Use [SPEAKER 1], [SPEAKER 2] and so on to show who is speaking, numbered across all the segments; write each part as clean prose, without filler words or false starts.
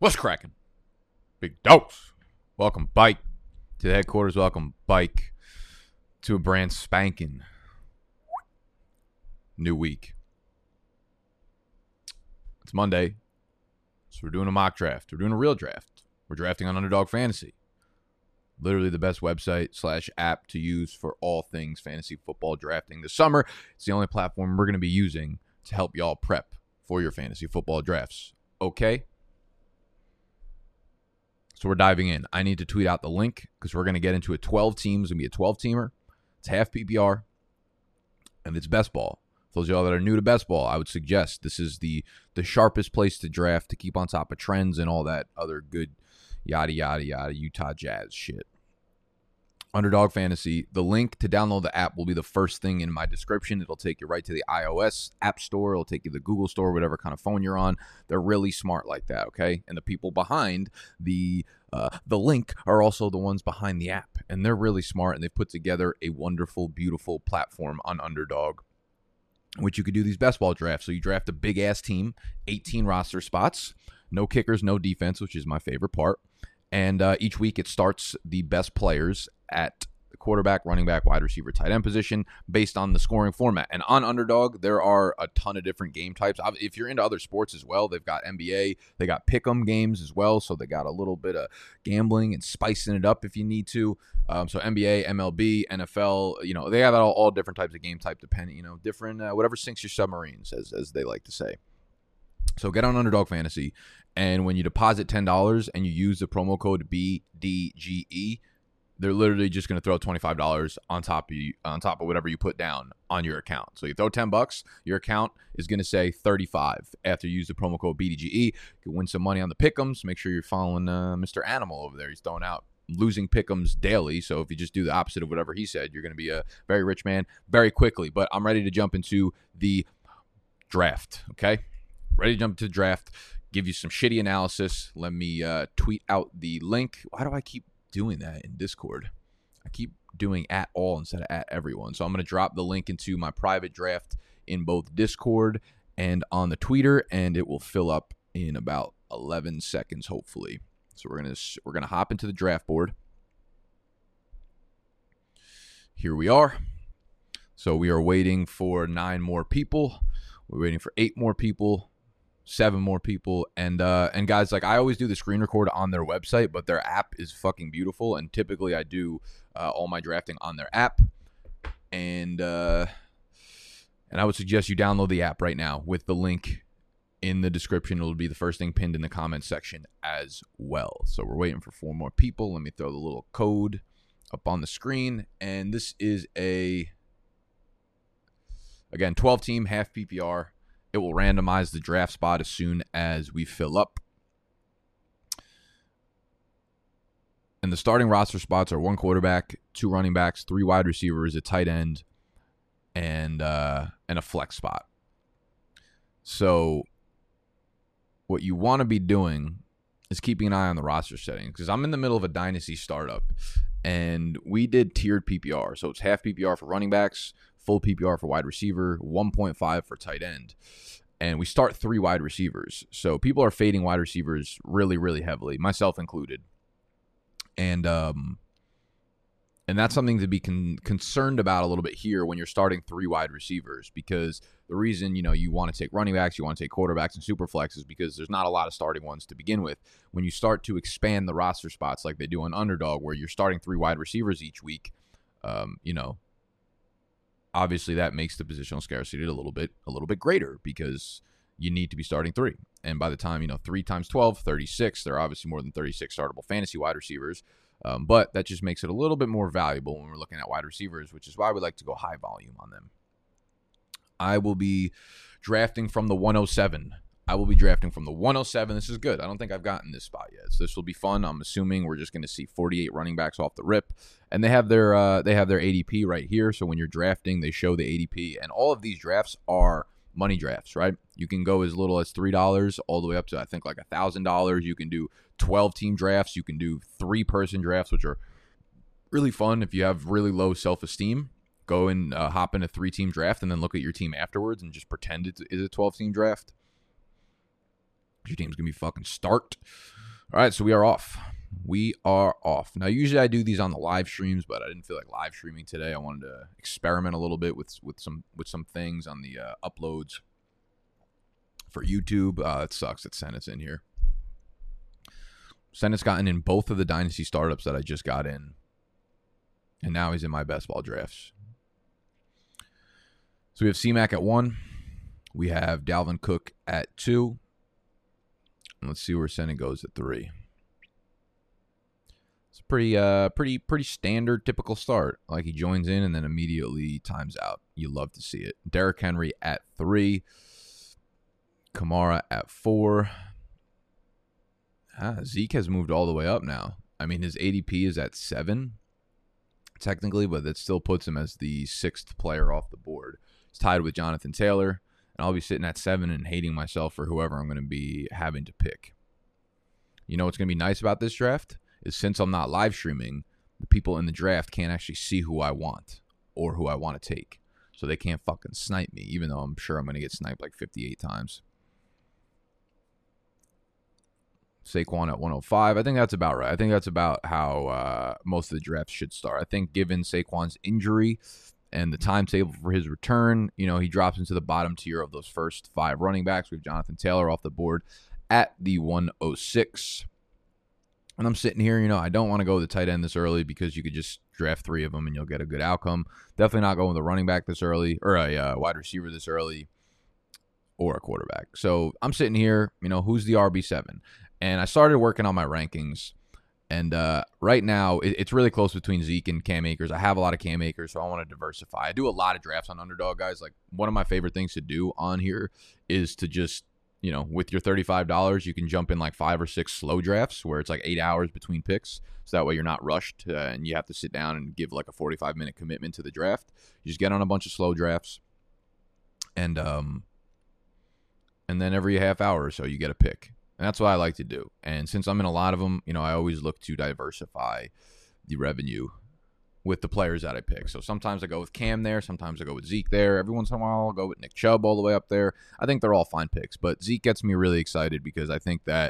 [SPEAKER 1] What's cracking? Big Dose. Welcome, Bike, to the headquarters. Welcome, Bike, to a brand spanking new week. It's Monday, so we're doing a mock draft. We're doing a real draft. We're drafting on Underdog Fantasy. Literally the best website / app to use for all things fantasy football drafting this summer. It's the only platform we're going to be using to help y'all prep for your fantasy football drafts. Okay? So we're diving in. I need to tweet out the link because we're going to get into a 12 teams. It's going to be a 12-teamer. It's half PPR, and it's best ball. For those of y'all that are new to best ball, I would suggest this is the sharpest place to draft to keep on top of trends and all that other good yada, yada, yada, Utah Jazz shit. Underdog Fantasy. The link to download the app will be the first thing in my description. It'll take you right to the iOS app store. It'll take you to the Google store, whatever kind of phone you're on. They're really smart like that, okay? And the people behind the link are also the ones behind the app. And they're really smart, and they've put together a wonderful, beautiful platform on Underdog, which you could do these best ball drafts. So you draft a big-ass team, 18 roster spots, no kickers, no defense, which is my favorite part. And each week it starts the best players at the quarterback, running back, wide receiver, tight end position based on the scoring format. And on Underdog, there are a ton of different game types. If you're into other sports as well, they've got NBA, they got pick'em games as well. So they got a little bit of gambling and spicing it up if you need to. So NBA, MLB, NFL, they have all different types of game type depending, different, whatever sinks your submarines, as they like to say. So get on Underdog Fantasy, and when you deposit $10 and you use the promo code BDGE, they're literally just going to throw $25 on top of whatever you put down on your account. So you throw $10, your account is going to say $35 after you use the promo code BDGE. You can win some money on the pick'ems. Make sure you're following Mr. Animal over there. He's throwing out losing pick'ems daily. So if you just do the opposite of whatever he said, you're going to be a very rich man very quickly. But I'm ready to jump into the draft, okay? Ready to jump to the draft, give you some shitty analysis. Let me tweet out the link. Why do I keep doing that in Discord? I keep doing at all instead of at everyone. So I'm going to drop the link into my private draft in both Discord and on the Twitter, and it will fill up in about 11 seconds, hopefully. So we're going to hop into the draft board. Here we are. So we are waiting for 9 more people. We're waiting for 8 more people. 7 more people, and guys, like, I always do the screen record on their website, but their app is fucking beautiful, and typically I do all my drafting on their app, and I would suggest you download the app right now with the link in the description. It'll be the first thing pinned in the comment section as well. So we're waiting for 4 more people. Let me throw the little code up on the screen, and this is again, 12-team, half PPR. It will randomize the draft spot as soon as we fill up. And the starting roster spots are 1 quarterback, 2 running backs, 3 wide receivers, a tight end, and a flex spot. So what you want to be doing is keeping an eye on the roster settings, because I'm in the middle of a dynasty startup, and we did tiered PPR. So it's half PPR for running backs, full PPR for wide receiver, 1.5 for tight end. And we start 3 wide receivers. So people are fading wide receivers really, really heavily, myself included. And that's something to be concerned about a little bit here when you're starting 3 wide receivers, because the reason, you want to take running backs, you want to take quarterbacks and super flex is because there's not a lot of starting ones to begin with. When you start to expand the roster spots like they do on Underdog, where you're starting 3 wide receivers each week, obviously that makes the positional scarcity a little bit greater, because you need to be starting 3. And by the time, 3 times 12, 36, there are obviously more than 36 startable fantasy wide receivers. But that just makes it a little bit more valuable when we're looking at wide receivers, which is why we like to go high volume on them. I will be drafting from the 107. This is good. I don't think I've gotten this spot yet, so this will be fun. I'm assuming we're just going to see 48 running backs off the rip, and they have their ADP right here. So when you're drafting, they show the ADP, and all of these drafts are money drafts, right? You can go as little as $3 all the way up to, I think, like $1,000. You can do 12-team drafts. You can do 3-person drafts, which are really fun if you have really low self-esteem. Go and hop in a 3-team draft and then look at your team afterwards and just pretend it is a 12-team draft. Your team's going to be fucking start. All right, so we are off. We are off. Now, usually I do these on the live streams, but I didn't feel like live streaming today. I wanted to experiment a little bit with some things on the uploads for YouTube. It sucks that Senna's in here. Senna's gotten in both of the Dynasty startups that I just got in, and now he's in my best ball drafts. So we have C-Mac at 1. We have Dalvin Cook at 2. And let's see where Senna goes at 3. It's a pretty standard, typical start. Like, he joins in and then immediately times out. You love to see it. Derrick Henry at 3. Kamara at 4. Zeke has moved all the way up now. I mean, his ADP is at 7, technically, but that still puts him as the 6th player off the board. He's tied with Jonathan Taylor, and I'll be sitting at 7 and hating myself for whoever I'm going to be having to pick. You know what's going to be nice about this draft is, since I'm not live streaming, the people in the draft can't actually see who I want or who I want to take. So they can't fucking snipe me, even though I'm sure I'm going to get sniped like 58 times. Saquon at 105. I think that's about right. I think that's about how most of the drafts should start. I think given Saquon's injury and the timetable for his return, you know, he drops into the bottom tier of those first 5 running backs. We have Jonathan Taylor off the board at the 106. And I'm sitting here, you know, I don't want to go with the tight end this early because you could just draft 3 of them and you'll get a good outcome. Definitely not going with a running back this early, or a wide receiver this early, or a quarterback. So I'm sitting here, you know, who's the RB7? And I started working on my rankings. And right now, it's really close between Zeke and Cam Akers. I have a lot of Cam Akers, so I want to diversify. I do a lot of drafts on Underdog, guys. Like, one of my favorite things to do on here is to just, you know, with your $35, you can jump in like 5 or 6 slow drafts where it's like 8 hours between picks. So that way you're not rushed and you have to sit down and give like a 45-minute commitment to the draft. You just get on a bunch of slow drafts. And then every half hour or so you get a pick. And that's what I like to do. And since I'm in a lot of them, you know, I always look to diversify the revenue with the players that I pick. So sometimes I go with Cam there. Sometimes I go with Zeke there. Every once in a while, I'll go with Nick Chubb all the way up there. I think they're all fine picks. But Zeke gets me really excited because I think that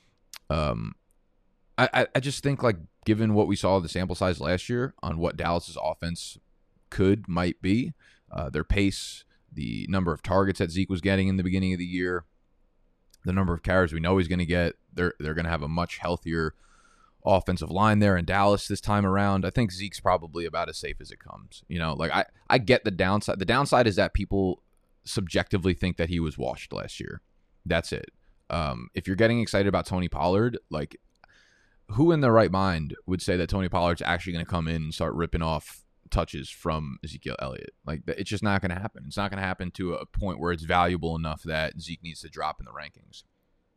[SPEAKER 1] I just think, like, given what we saw the sample size last year on what Dallas's offense might be, their pace, the number of targets that Zeke was getting in the beginning of the year, the number of carries we know he's going to get, they're going to have a much healthier offensive line there in Dallas this time around. I think Zeke's probably about as safe as it comes. You know, like, I get the downside. The downside is that people subjectively think that he was washed last year. That's it. If you're getting excited about Tony Pollard, like, who in their right mind would say that Tony Pollard's actually going to come in and start ripping off touches from Ezekiel Elliott? Like, it's just not going to happen. It's not going to happen to a point where it's valuable enough that Zeke needs to drop in the rankings.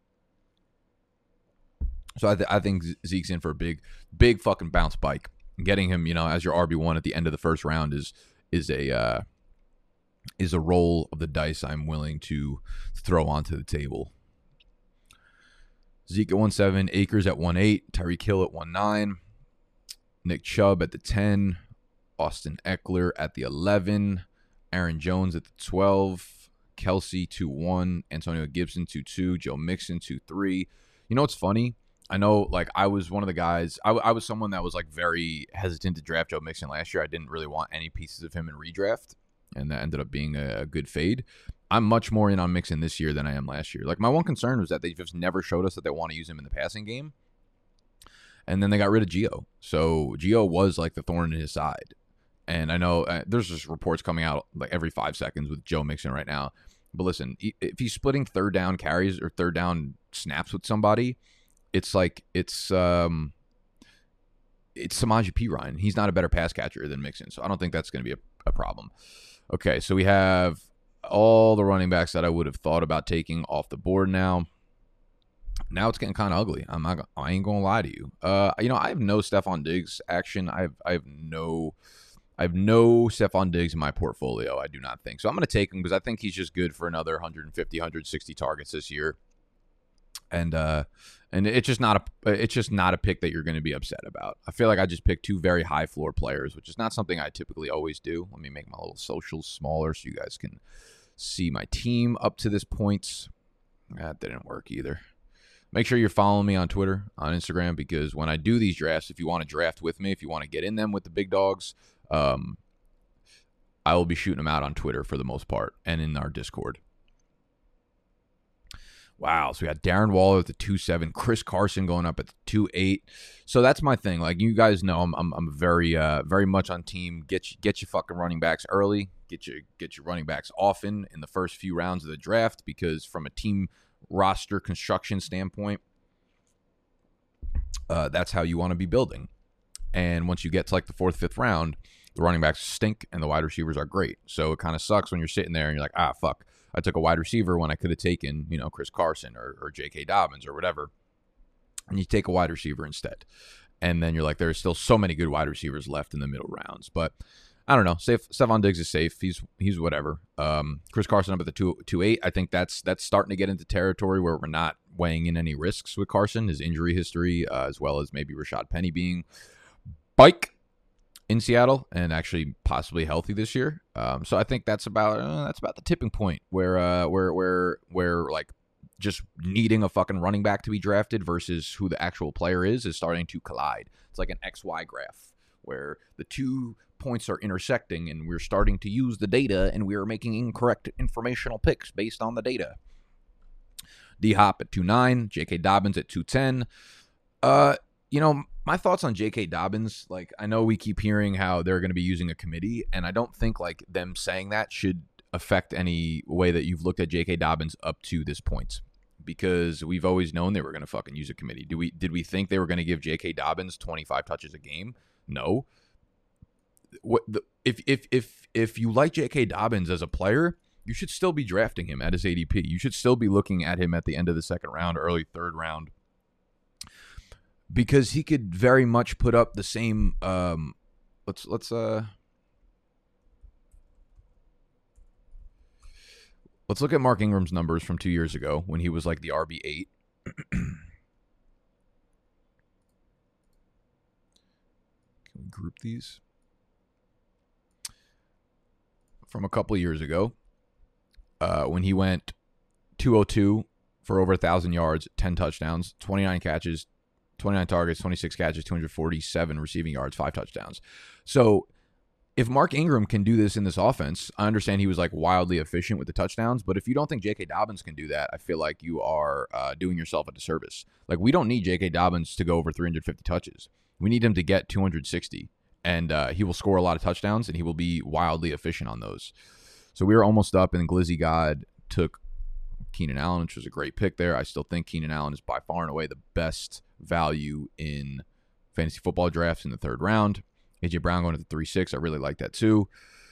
[SPEAKER 1] So I think Zeke's in for a big fucking bounce bike. Getting him, you know, as your RB1 at the end of the first round is a roll of the dice I'm willing to throw onto the table. Zeke at 1.7, Akers at 1.8, Tyreek Hill at 1.9, Nick Chubb at the 10, Austin Eckler at the 11, Aaron Jones at the 12, Kelsey 2.1, Antonio Gibson 2.2, Joe Mixon 2.3. You know what's funny? I know, like, I was one of the guys, I was someone that was, like, very hesitant to draft Joe Mixon last year. I didn't really want any pieces of him in redraft, and that ended up being a good fade. I'm much more in on Mixon this year than I am last year. Like, my one concern was that they just never showed us that they want to use him in the passing game. And then they got rid of Gio. So Gio was like the thorn in his side. And I know there's just reports coming out like every 5 seconds with Joe Mixon right now. But listen, if he's splitting third down carries or third down snaps with somebody, it's like it's Samaje Perine. He's not a better pass catcher than Mixon. So I don't think that's going to be a problem. Okay, so we have all the running backs that I would have thought about taking off the board now. Now it's getting kind of ugly. I ain't gonna lie to you. You know, I have no Stephon Diggs action. I have no Stephon Diggs in my portfolio. I do not think so. I'm gonna take him because I think he's just good for another 150, 160 targets this year. And it's just not a pick that you're going to be upset about. I feel like I just picked 2 very high floor players, which is not something I typically always do. Let me make my little socials smaller so you guys can see my team up to this point. That didn't work either. Make sure you're following me on Twitter, on Instagram, because when I do these drafts, if you want to draft with me, if you want to get in them with the big dogs, I will be shooting them out on Twitter for the most part and in our Discord. Wow, so we got Darren Waller at the 2-7, Chris Carson going up at the 2-8. So that's my thing. Like, you guys know, I'm very very much on team. Get your fucking running backs early. Get your running backs often in the first few rounds of the draft, because from a team roster construction standpoint, that's how you want to be building. And once you get to like the 4th, 5th round, the running backs stink and the wide receivers are great. So it kind of sucks when you're sitting there and you're like, fuck, I took a wide receiver when I could have taken, Chris Carson or J.K. Dobbins or whatever. And you take a wide receiver instead. And then you're like, there's still so many good wide receivers left in the middle rounds. But I don't know. Stephon Diggs is safe. He's whatever. Chris Carson up at the 2-8. I think that's starting to get into territory where we're not weighing in any risks with Carson, his injury history, as well as maybe Rashad Penny being bike in Seattle and actually possibly healthy this year. So I think that's about the tipping point where like just needing a fucking running back to be drafted versus who the actual player is starting to collide. It's like an XY graph where the 2 points are intersecting and we're starting to use the data and we are making incorrect informational picks based on the data. D-Hop at 2-9, J.K. Dobbins at 2-10. My thoughts on J.K. Dobbins, like, I know we keep hearing how they're going to be using a committee, and I don't think like them saying that should affect any way that you've looked at J.K. Dobbins up to this point, because we've always known they were going to fucking use a committee. Did we think they were going to give J.K. Dobbins 25 touches a game? No. If you like J.K. Dobbins as a player, you should still be drafting him at his ADP. You should still be looking at him at the end of the 2nd round, early 3rd round, because he could very much put up the same. Let's look at Mark Ingram's numbers from 2 years ago when he was like the RB8. Can we group these? From a couple years ago, when he went 202 for over 1,000 yards, 10 touchdowns, 29 catches, 29 targets, 26 catches, 247 receiving yards, 5 touchdowns. So if Mark Ingram can do this in this offense, I understand he was like wildly efficient with the touchdowns, but if you don't think J.K. Dobbins can do that, I feel like you are doing yourself a disservice. Like, we don't need J.K. Dobbins to go over 350 touches. We need him to get 260, and he will score a lot of touchdowns, and he will be wildly efficient on those. So we were almost up, and Glizzy God took Keenan Allen, which was a great pick there. I still think Keenan Allen is by far and away the best value in fantasy football drafts in the 3rd round. A.J. Brown going to the 3-6. I really like that too.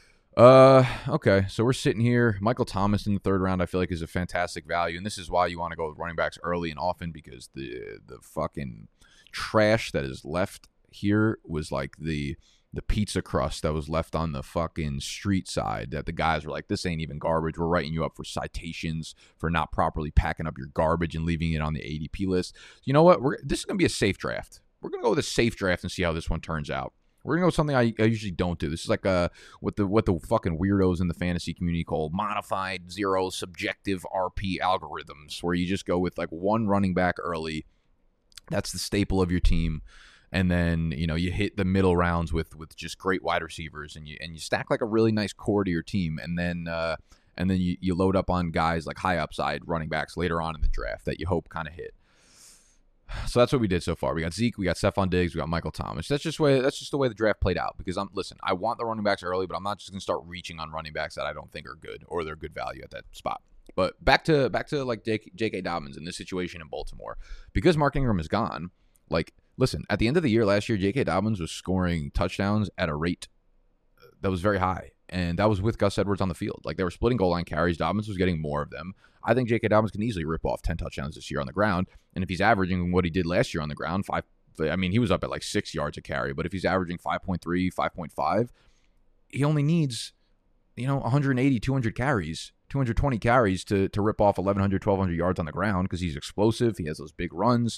[SPEAKER 1] Okay, so we're sitting here. Michael Thomas in the 3rd round I feel like is a fantastic value, and this is why you want to go with running backs early and often, because the fucking trash that is left here was like the pizza crust that was left on the fucking street side, that the guys were like, this ain't even garbage. We're writing you up for citations for not properly packing up your garbage and leaving it on the ADP list. You know what? This is going to be a safe draft. We're going to go with a safe draft and see how this one turns out. We're going to go with something I usually don't do. This is like what the fucking weirdos in the fantasy community call modified zero subjective RP algorithms, where you just go with like one running back early. That's the staple of your team. And then, you hit the middle rounds with just great wide receivers, and you stack like a really nice core to your team. And then you load up on guys like high upside running backs later on in the draft that you hope kind of hit. So that's what we did so far. We got Zeke, we got Stephon Diggs, we got Michael Thomas. That's just the way the draft played out. Because I want the running backs early, but I'm not just gonna start reaching on running backs that I don't think are good or they're good value at that spot. But back to like J.K. Dobbins in this situation in Baltimore, because Mark Ingram is gone. Like, listen, at the end of the year last year, J.K. Dobbins was scoring touchdowns at a rate that was very high. And that was with Gus Edwards on the field. Like, they were splitting goal line carries. Dobbins was getting more of them. I think J.K. Dobbins can easily rip off 10 touchdowns this year on the ground. And if he's averaging what he did last year on the ground, he was up at like 6 yards a carry. But if he's averaging 5.3, 5.5, he only needs, 180, 200 carries, 220 carries to rip off 1,100, 1,200 yards on the ground, because he's explosive. He has those big runs.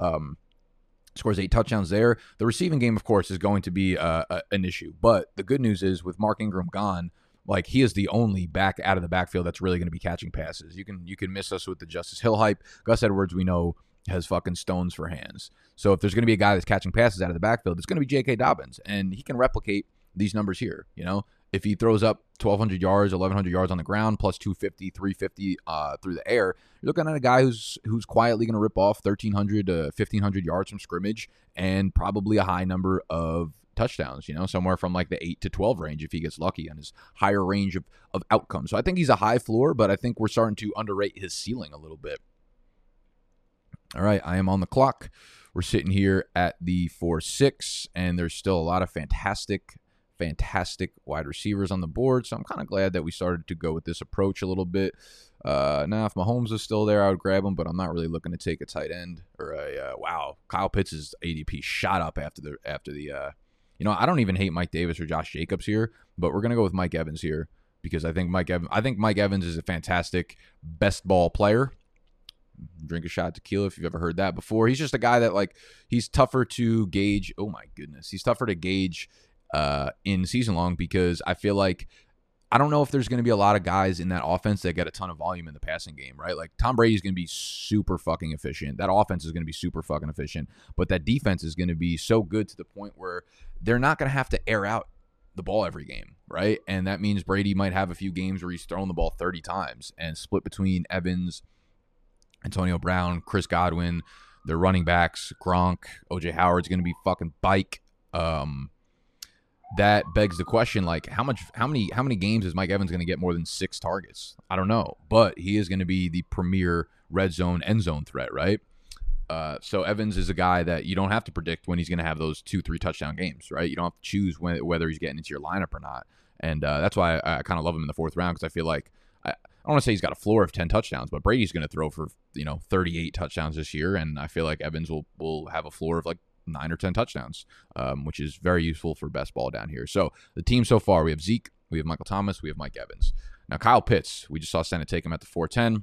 [SPEAKER 1] Scores 8 touchdowns there. The receiving game, of course, is going to be an issue. But the good news is, with Mark Ingram gone, Like, he is the only back out of the backfield that's really going to be catching passes. You can miss us with the Justice Hill hype. Gus Edwards, we know, has fucking stones for hands. So if there's going to be a guy that's catching passes out of the backfield, it's going to be J.K. Dobbins, and he can replicate these numbers here. If he throws up 1,200 yards, 1,100 yards on the ground, plus 250, 350 through the air, you're looking at a guy who's quietly going to rip off 1,300 to 1,500 yards from scrimmage and probably a high number of touchdowns, somewhere from like the 8 to 12 range if he gets lucky on his higher range of outcomes. So I think he's a high floor, but I think we're starting to underrate his ceiling a little bit. All right, I am on the clock. We're sitting here at the 4-6, and there's still a lot of fantastic wide receivers on the board, so I'm kind of glad that we started to go with this approach a little bit. Now, if Mahomes was still there, I would grab him, but I'm not really looking to take a tight end or wow, Kyle Pitts' ADP shot up after the I don't even hate Mike Davis or Josh Jacobs here, but we're gonna go with Mike Evans here because I think Mike Evans is a fantastic best ball player. Drink a shot of tequila if you've ever heard that before. He's just a guy that, like, he's tougher to gauge. Oh my goodness, he's tougher to gauge in season long because I feel like I don't know if there's going to be a lot of guys in that offense that get a ton of volume in the passing game, right? Like, Tom Brady's going to be super fucking efficient. That offense is going to be super fucking efficient, but that defense is going to be so good to the point where they're not going to have to air out the ball every game, right? And that means Brady might have a few games where he's thrown the ball 30 times and split between Evans, Antonio Brown, Chris Godwin, their running backs, Gronk, OJ Howard's going to be fucking bike. That begs the question, like, how many games is Mike Evans going to get more than 6 targets? I don't know, but he is going to be the premier red zone, end zone threat, right? So Evans is a guy that you don't have to predict when he's going to have those 2-3 touchdown games, right? You don't have to choose whether he's getting into your lineup or not, and that's why I kind of love him in the 4th round because I feel like I don't want to say he's got a floor of 10 touchdowns, but Brady's going to throw for 38 touchdowns this year, and I feel like Evans will have a floor of like 9 or 10 touchdowns, which is very useful for best ball down here. So the team so far, we have Zeke, we have Michael Thomas, we have Mike Evans. Now Kyle Pitts, we just saw Senate take him at the 410.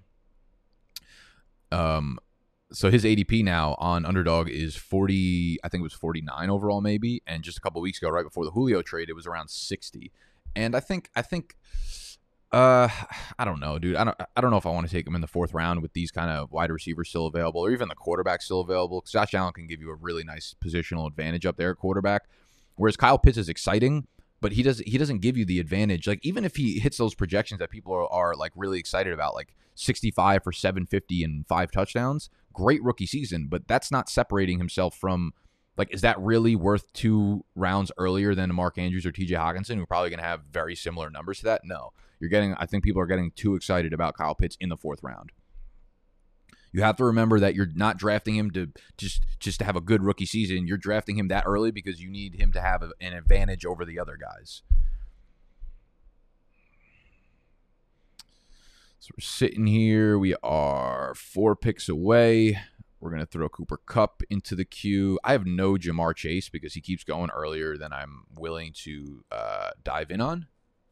[SPEAKER 1] So his ADP now on Underdog is 40, I think it was 49 overall maybe, and just a couple weeks ago, right before the Julio trade, it was around 60. And I think I don't know, dude. I don't know if I want to take him in the 4th round with these kind of wide receivers still available, or even the quarterback still available. Because Josh Allen can give you a really nice positional advantage up there at quarterback, whereas Kyle Pitts is exciting, but he doesn't give you the advantage. Like, even if he hits those projections that people are like really excited about, like 65 for 750 and 5 touchdowns, great rookie season, but that's not separating himself from. Like, is that really worth 2 rounds earlier than Mark Andrews or TJ Hockenson, who are probably going to have very similar numbers to that? No. I think people are getting too excited about Kyle Pitts in the 4th round. You have to remember that you're not drafting him to just to have a good rookie season. You're drafting him that early because you need him to have an advantage over the other guys. So we're sitting here. We are 4 picks away. We're going to throw Cooper Kupp into the queue. I have no Jamar Chase because he keeps going earlier than I'm willing to dive in on.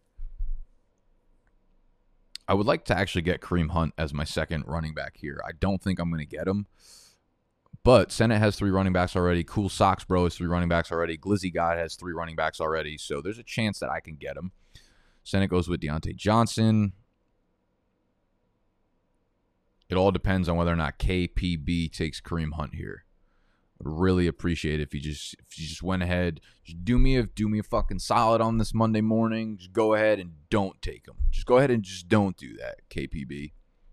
[SPEAKER 1] I would like to actually get Kareem Hunt as my second running back here. I don't think I'm going to get him. But Senate has 3 running backs already. Cool Socks Bro has 3 running backs already. Glizzy God has 3 running backs already. So there's a chance that I can get him. Senate goes with Deontay Johnson. It all depends on whether or not KPB takes Kareem Hunt here. I'd really appreciate it if you just went ahead. Just do me a fucking solid on this Monday morning. Just go ahead and don't take him. Just go ahead and just don't do that, KPB.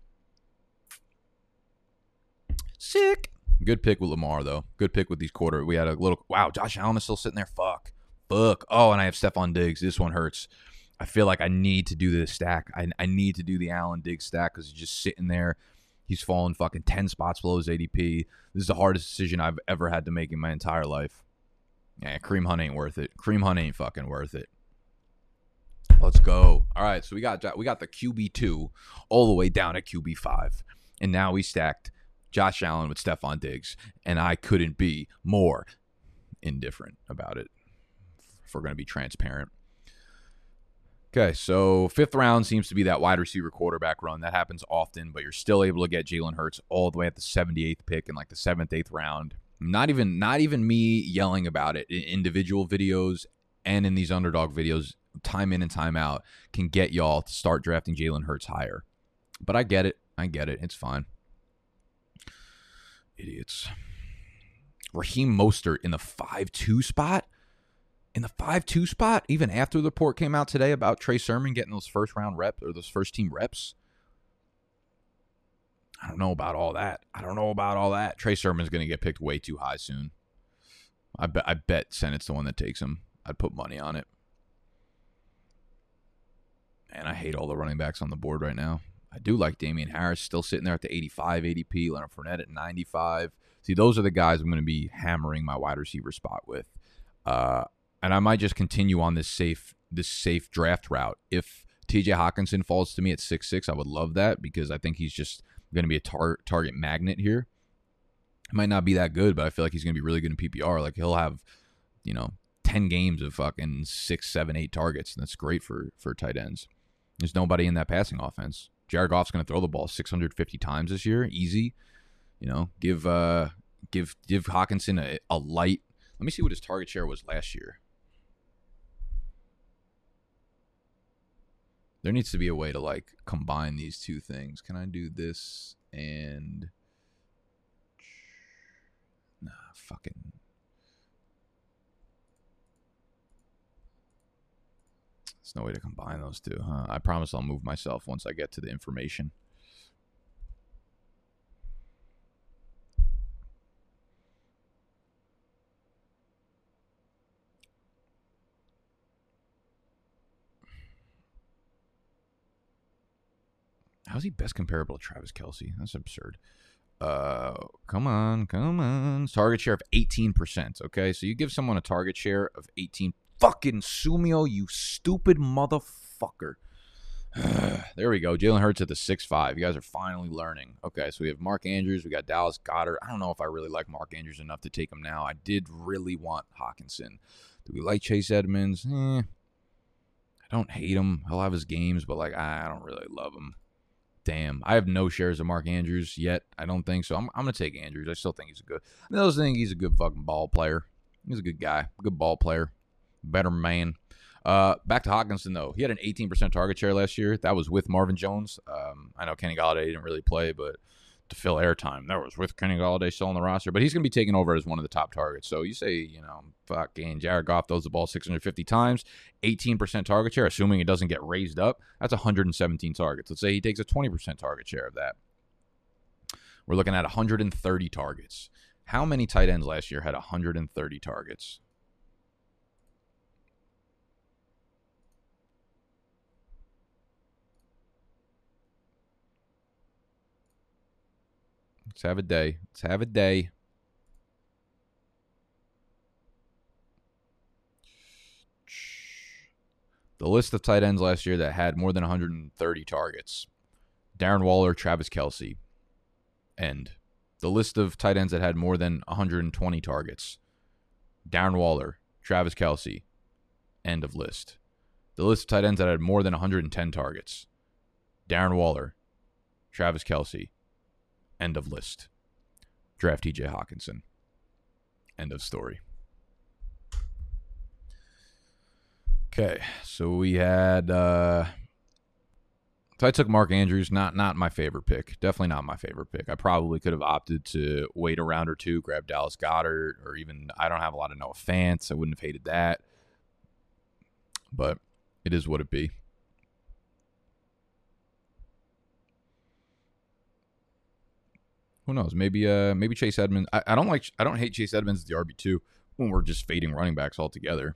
[SPEAKER 1] Sick. Good pick with Lamar, though. Good pick with these quarter. We had a little... Wow, Josh Allen is still sitting there. Fuck. Oh, and I have Stephon Diggs. This one hurts. I feel like I need to do this stack. I need to do the Allen Diggs stack because he's just sitting there. He's fallen fucking 10 spots below his ADP. This is the hardest decision I've ever had to make in my entire life. Yeah, Kareem Hunt ain't worth it. Kareem Hunt ain't fucking worth it. Let's go. All right, so we got the QB2 all the way down at QB5. And now we stacked Josh Allen with Stephon Diggs. And I couldn't be more indifferent about it, if we're going to be transparent. Okay, so 5th round seems to be that wide receiver quarterback run. That happens often, but you're still able to get Jalen Hurts all the way at the 78th pick in like the 7th, 8th round. Not even me yelling about it in individual videos and in these Underdog videos time in and time out can get y'all to start drafting Jalen Hurts higher. But I get it. It's fine. Idiots. Raheem Mostert in the 5-2 spot? Even after the report came out today about Trey Sermon getting those first round reps or those first team reps? I don't know about all that. Trey Sermon's going to get picked way too high soon. I bet Sennett's the one that takes him. I'd put money on it. And I hate all the running backs on the board right now. I do like Damian Harris still sitting there at the 85 ADP. Leonard Fournette at 95. See, those are the guys I'm going to be hammering my wide receiver spot with. And I might just continue on this safe draft route. If TJ Hawkinson falls to me at 6'6", I would love that because I think he's just going to be a target magnet here. It might not be that good, but I feel like he's going to be really good in PPR. Like he'll have, 10 games of fucking 6, 7, 8 targets, and that's great for tight ends. There's nobody in that passing offense. Jared Goff's going to throw the ball 650 times this year, easy. Give Hawkinson a light. Let me see what his target share was last year. There needs to be a way to combine these two things. Can I do this and fucking there's no way to combine those two, huh? I promise I'll move myself once I get to the information. How's he best comparable to Travis Kelce? That's absurd. Come on. Target share of 18%. Okay, so you give someone a target share of 18. Fucking Sumio, you stupid motherfucker. There we go. Jalen Hurts at the 6'5". You guys are finally learning. Okay, so we have Mark Andrews. We got Dallas Goedert. I don't know if I really like Mark Andrews enough to take him now. I did really want Hawkinson. Do we like Chase Edmonds? I don't hate him. He'll have his games, but I don't really love him. Damn, I have no shares of Mark Andrews yet. I don't think so. I'm going to take Andrews. I still think he's he's a good fucking ball player. He's a good guy. Good ball player. Better man. Back to Hawkinson, though. He had an 18% target share last year. That was with Marvin Jones. I know Kenny Golladay didn't really play, but to fill airtime, that was with Kenny Golladay still on the roster. But he's going to be taken over as one of the top targets. So you say, fucking Jared Goff throws the ball 650 times, 18% target share, assuming it doesn't get raised up. That's 117 targets. Let's say he takes a 20% target share of that. We're looking at 130 targets. How many tight ends last year had 130 targets? Let's have a day. The list of tight ends last year that had more than 130 targets. Darren Waller, Travis Kelce. End. The list of tight ends that had more than 120 targets. Darren Waller, Travis Kelce. End of list. The list of tight ends that had more than 110 targets. Darren Waller, Travis Kelce. End of list. Draft TJ Hawkinson. End of story. Okay, so we had so I took Mark Andrews, not my favorite pick. Definitely not my favorite pick. I probably could have opted to wait a round or two, grab Dallas Goedert, or even I don't have a lot of Noah Fant. I wouldn't have hated that. But it is what it be. Who knows? Maybe Chase Edmonds. I don't hate Chase Edmonds as the RB2 when we're just fading running backs altogether.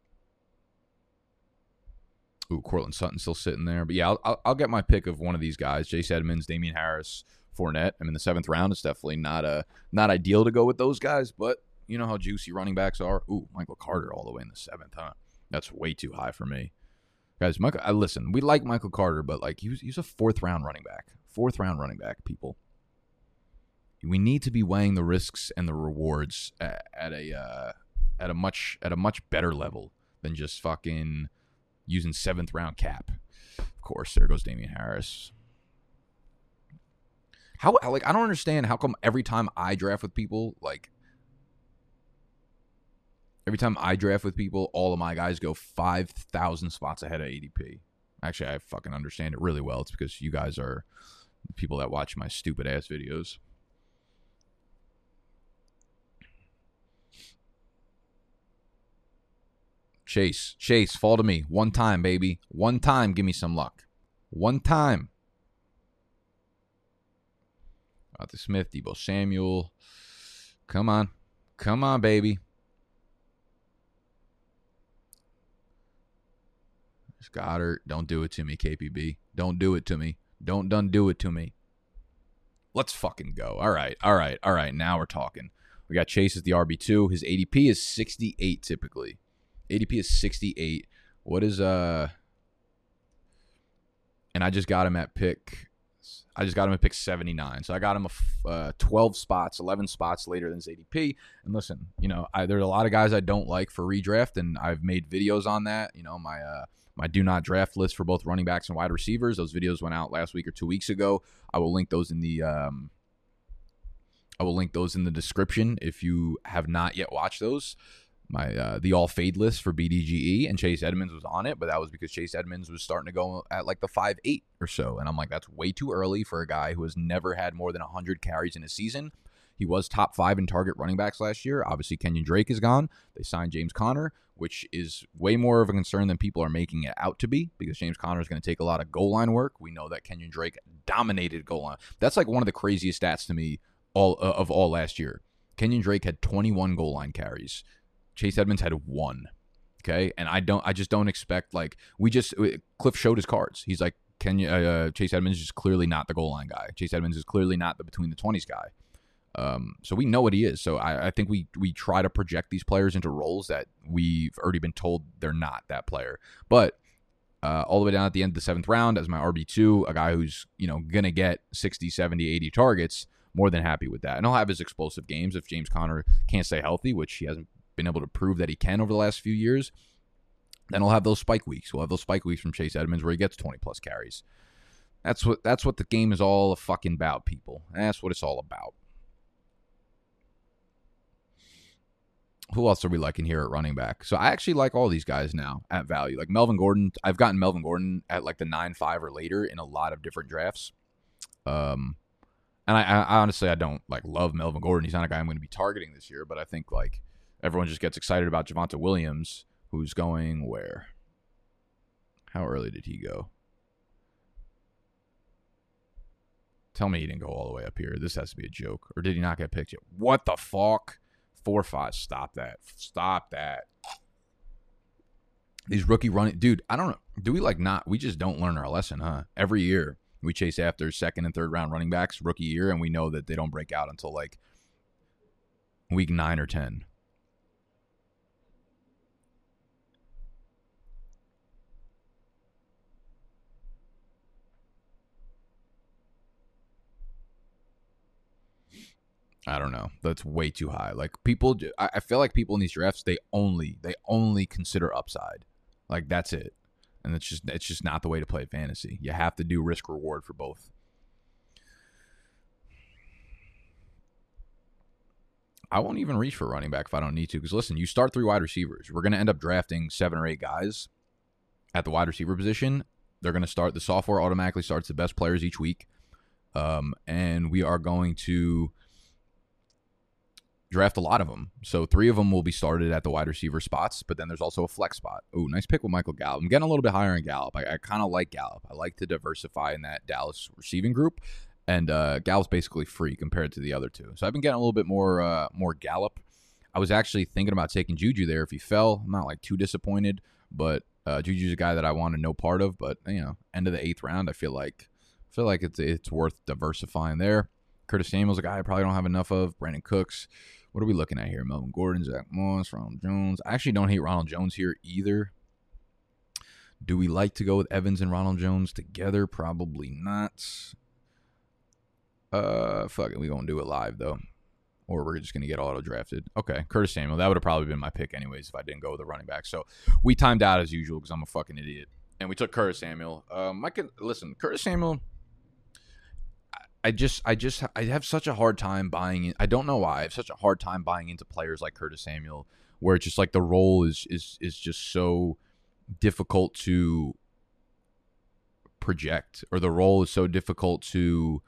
[SPEAKER 1] Ooh, Cortland Sutton still sitting there. But yeah, I'll get my pick of one of these guys. Chase Edmonds, Damian Harris, Fournette. I mean, the 7th round is definitely not ideal to go with those guys, but you know how juicy running backs are. Ooh, Michael Carter all the way in the 7th, huh? That's way too high for me. Guys, listen, we like Michael Carter, but he's a 4th round running back. 4th round running back, people. We need to be weighing the risks and the rewards at a much better level than just fucking using 7th round cap. Of course, there goes Damian Harris. I don't understand how come every time I draft with people, Every time I draft with people, all of my guys go 5,000 spots ahead of ADP. Actually, I fucking understand it really well. It's because you guys are the people that watch my stupid ass videos. Chase, fall to me. One time, baby. One time, give me some luck. One time. Arthur Smith, Deebo Samuel. Come on. Come on, baby. Goddard, don't do it to me, KPB. Don't do it to me. Don't do it to me. Let's fucking go. All right. Now we're talking. We got Chase as the RB2. His ADP is 68 typically. ADP is 68. What is and I just got him at pick 79. So I got him 12 spots, 11 spots later than his ADP. And listen, there's a lot of guys I don't like for redraft, and I've made videos on that. My do not draft list for both running backs and wide receivers. Those videos went out last week or 2 weeks ago. I will link those in the description if you have not yet watched those. My the all fade list for BDGE, and Chase Edmonds was on it, but that was because Chase Edmonds was starting to go at like the 5.8 or so, and I'm like, that's way too early for a guy who has never had more than 100 carries in a season. He was top 5 in target running backs last year. Obviously, Kenyon Drake is gone. They signed James Conner, which is way more of a concern than people are making it out to be, because James Conner is going to take a lot of goal line work. We know that Kenyon Drake dominated goal line. That's like one of the craziest stats to me all last year. Kenyon Drake had 21 goal line carries. Chase Edmonds had 1. Okay, and I just don't expect, like, Cliff showed his cards. He's like, Chase Edmonds is just clearly not the goal line guy. Chase Edmonds is clearly not the between the 20s guy. So we know what he is. So I think we try to project these players into roles that we've already been told they're not that player. But all the way down at the end of the 7th round as my RB2, a guy who's going to get 60, 70, 80 targets, more than happy with that. And he'll have his explosive games if James Conner can't stay healthy, which he hasn't been able to prove that he can over the last few years. Then he'll have those spike weeks. We'll have those spike weeks from Chase Edmonds where he gets 20-plus carries. That's what the game is all fucking about, people. That's what it's all about. Who else are we liking here at running back? So I actually like all these guys now at value. Like Melvin Gordon, I've gotten Melvin Gordon at like the 9-5 or later in a lot of different drafts. And I honestly, I don't like love Melvin Gordon. He's not a guy I'm going to be targeting this year, but I think like everyone just gets excited about Javonte Williams, who's going where? How early did he go? Tell me he didn't go all the way up here. This has to be a joke. Or did he not get picked yet? What the fuck? 4-5. Stop that. These rookie running, dude, I don't know. Do we we just don't learn our lesson, huh? Every year we chase after 2nd and 3rd round running backs rookie year, and we know that they don't break out until like week 9 or 10. I don't know. That's way too high. Like people, I feel like people in these drafts, they only consider upside. Like that's it, and it's just not the way to play fantasy. You have to do risk reward for both. I won't even reach for running back if I don't need to. Because listen, you start 3 wide receivers. We're going to end up drafting 7 or 8 guys at the wide receiver position. They're going to start. The software automatically starts the best players each week, and we are going to draft a lot of them. So 3 of them will be started at the wide receiver spots, but then there's also a flex spot. Ooh, nice pick with Michael Gallup. I'm getting a little bit higher in Gallup. I kind of like Gallup. I like to diversify in that Dallas receiving group, and Gallup's basically free compared to the other 2. So I've been getting a little bit more Gallup. I was actually thinking about taking Juju there if he fell. I'm not like too disappointed, but Juju's a guy that I want no part of. But end of the 8th round, I feel like it's worth diversifying there. Curtis Samuel's a guy I probably don't have enough of. Brandon Cooks. What are we looking at here? Melvin Gordon, Zach Moss, Ronald Jones. I actually don't hate Ronald Jones here either. Do we like to go with Evans and Ronald Jones together? Probably not. Fuck it. We're going to do it live, though. Or we're just going to get auto-drafted. Okay, Curtis Samuel. That would have probably been my pick anyways if I didn't go with a running back. So we timed out as usual because I'm a fucking idiot. And we took Curtis Samuel. Listen, Curtis Samuel, I have such a hard time buying in. I don't know why. I have such a hard time buying into players like Curtis Samuel, where it's just like the role is just so difficult to project, or the role is so difficult to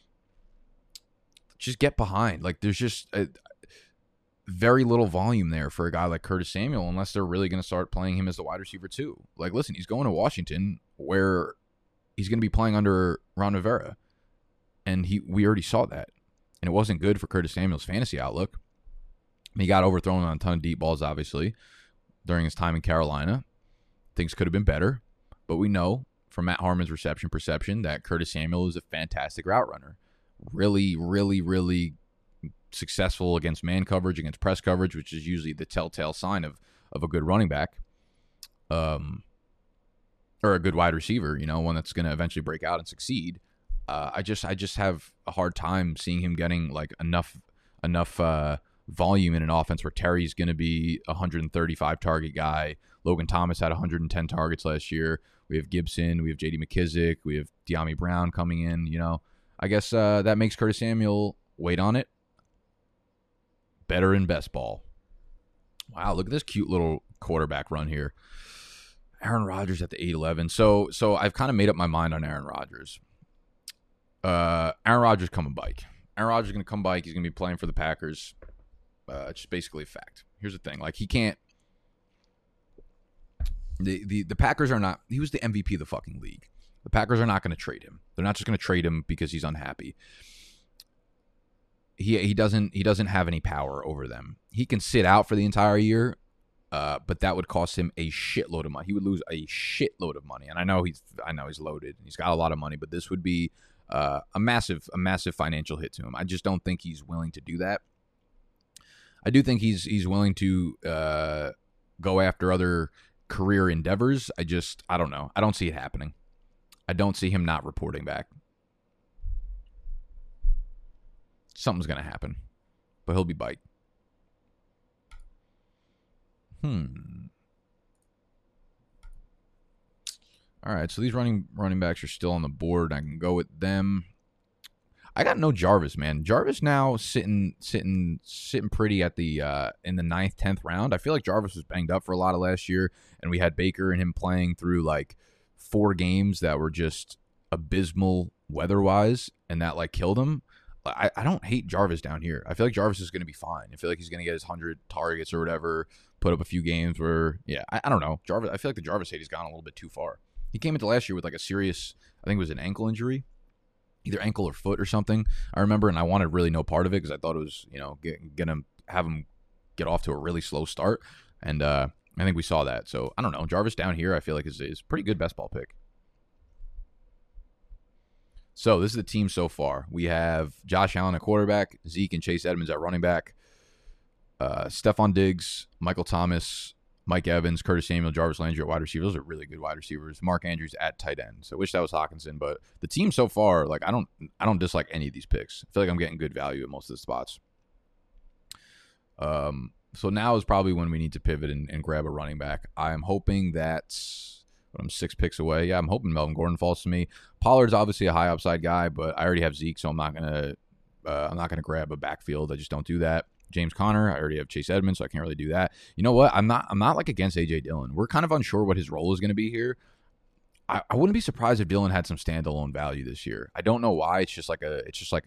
[SPEAKER 1] just get behind. Like there's just very little volume there for a guy like Curtis Samuel, unless they're really going to start playing him as the wide receiver too. Like, listen, he's going to Washington where he's going to be playing under Ron Rivera, and we already saw that, and it wasn't good for Curtis Samuel's fantasy outlook. He got overthrown on a ton of deep balls, obviously, during his time in Carolina. Things could have been better, but we know from Matt Harmon's reception perception that Curtis Samuel is a fantastic route runner. Really, really, really successful against man coverage, against press coverage, which is usually the telltale sign of a good running back, or a good wide receiver, one that's going to eventually break out and succeed. I just have a hard time seeing him getting like enough volume in an offense where Terry's going to be a 135 target guy. Logan Thomas had 110 targets last year. We have Gibson, we have J.D. McKissick, we have De'Ami Brown coming in. I guess that makes Curtis Samuel wait on it better in best ball. Wow, look at this cute little quarterback run here. Aaron Rodgers at the 8-11. So I've kind of made up my mind on Aaron Rodgers. Aaron Rodgers coming bike. Aaron Rodgers is going to come bike. He's going to be playing for the Packers. It's just basically a fact. Here's the thing. Like, he can't. The Packers are not. He was the MVP of the fucking league. The Packers are not going to trade him. They're not just going to trade him because he's unhappy. He doesn't have any power over them. He can sit out for the entire year, but that would cost him a shitload of money. He would lose a shitload of money. And I know he's loaded. He's got a lot of money, but this would be a massive financial hit to him. I just don't think he's willing to do that. I do think he's willing to go after other career endeavors. I don't know. I don't see it happening. I don't see him not reporting back. Something's going to happen, but he'll be bite. All right, so these running backs are still on the board. I can go with them. I got no Jarvis, man. Jarvis now sitting pretty at the in the 9th, 10th round. I feel like Jarvis was banged up for a lot of last year, and we had Baker and him playing through like 4 games that were just abysmal weather-wise, and that like killed him. I don't hate Jarvis down here. I feel like Jarvis is going to be fine. I feel like he's going to get his 100 targets or whatever, put up a few games where, I don't know. Jarvis. I feel like the Jarvis hate has gone a little bit too far. He came into last year with like a serious, I think it was an ankle injury, either ankle or foot or something. I remember, and I wanted really no part of it because I thought it was, going to have him get off to a really slow start. And I think we saw that. So I don't know. Jarvis down here, I feel like is a pretty good best ball pick. So this is the team so far. We have Josh Allen at quarterback, Zeke and Chase Edmonds at running back, Stephon Diggs, Michael Thomas, Mike Evans, Curtis Samuel, Jarvis Landry at wide receiver. Those are really good wide receivers. Mark Andrews at tight end. So I wish that was Hawkinson, but the team so far, like I don't dislike any of these picks. I feel like I'm getting good value at most of the spots. So now is probably when we need to pivot and grab a running back. I'm hoping that. But I'm 6 picks away. Yeah, I'm hoping Melvin Gordon falls to me. Pollard's obviously a high upside guy, but I already have Zeke, so I'm not gonna grab a backfield. I just don't do that. James Conner, I already have Chase Edmonds, so I can't really do that. You know what? I'm not like against AJ Dillon. We're kind of unsure what his role is going to be here. I wouldn't be surprised if Dillon had some standalone value this year. I don't know why. It's just like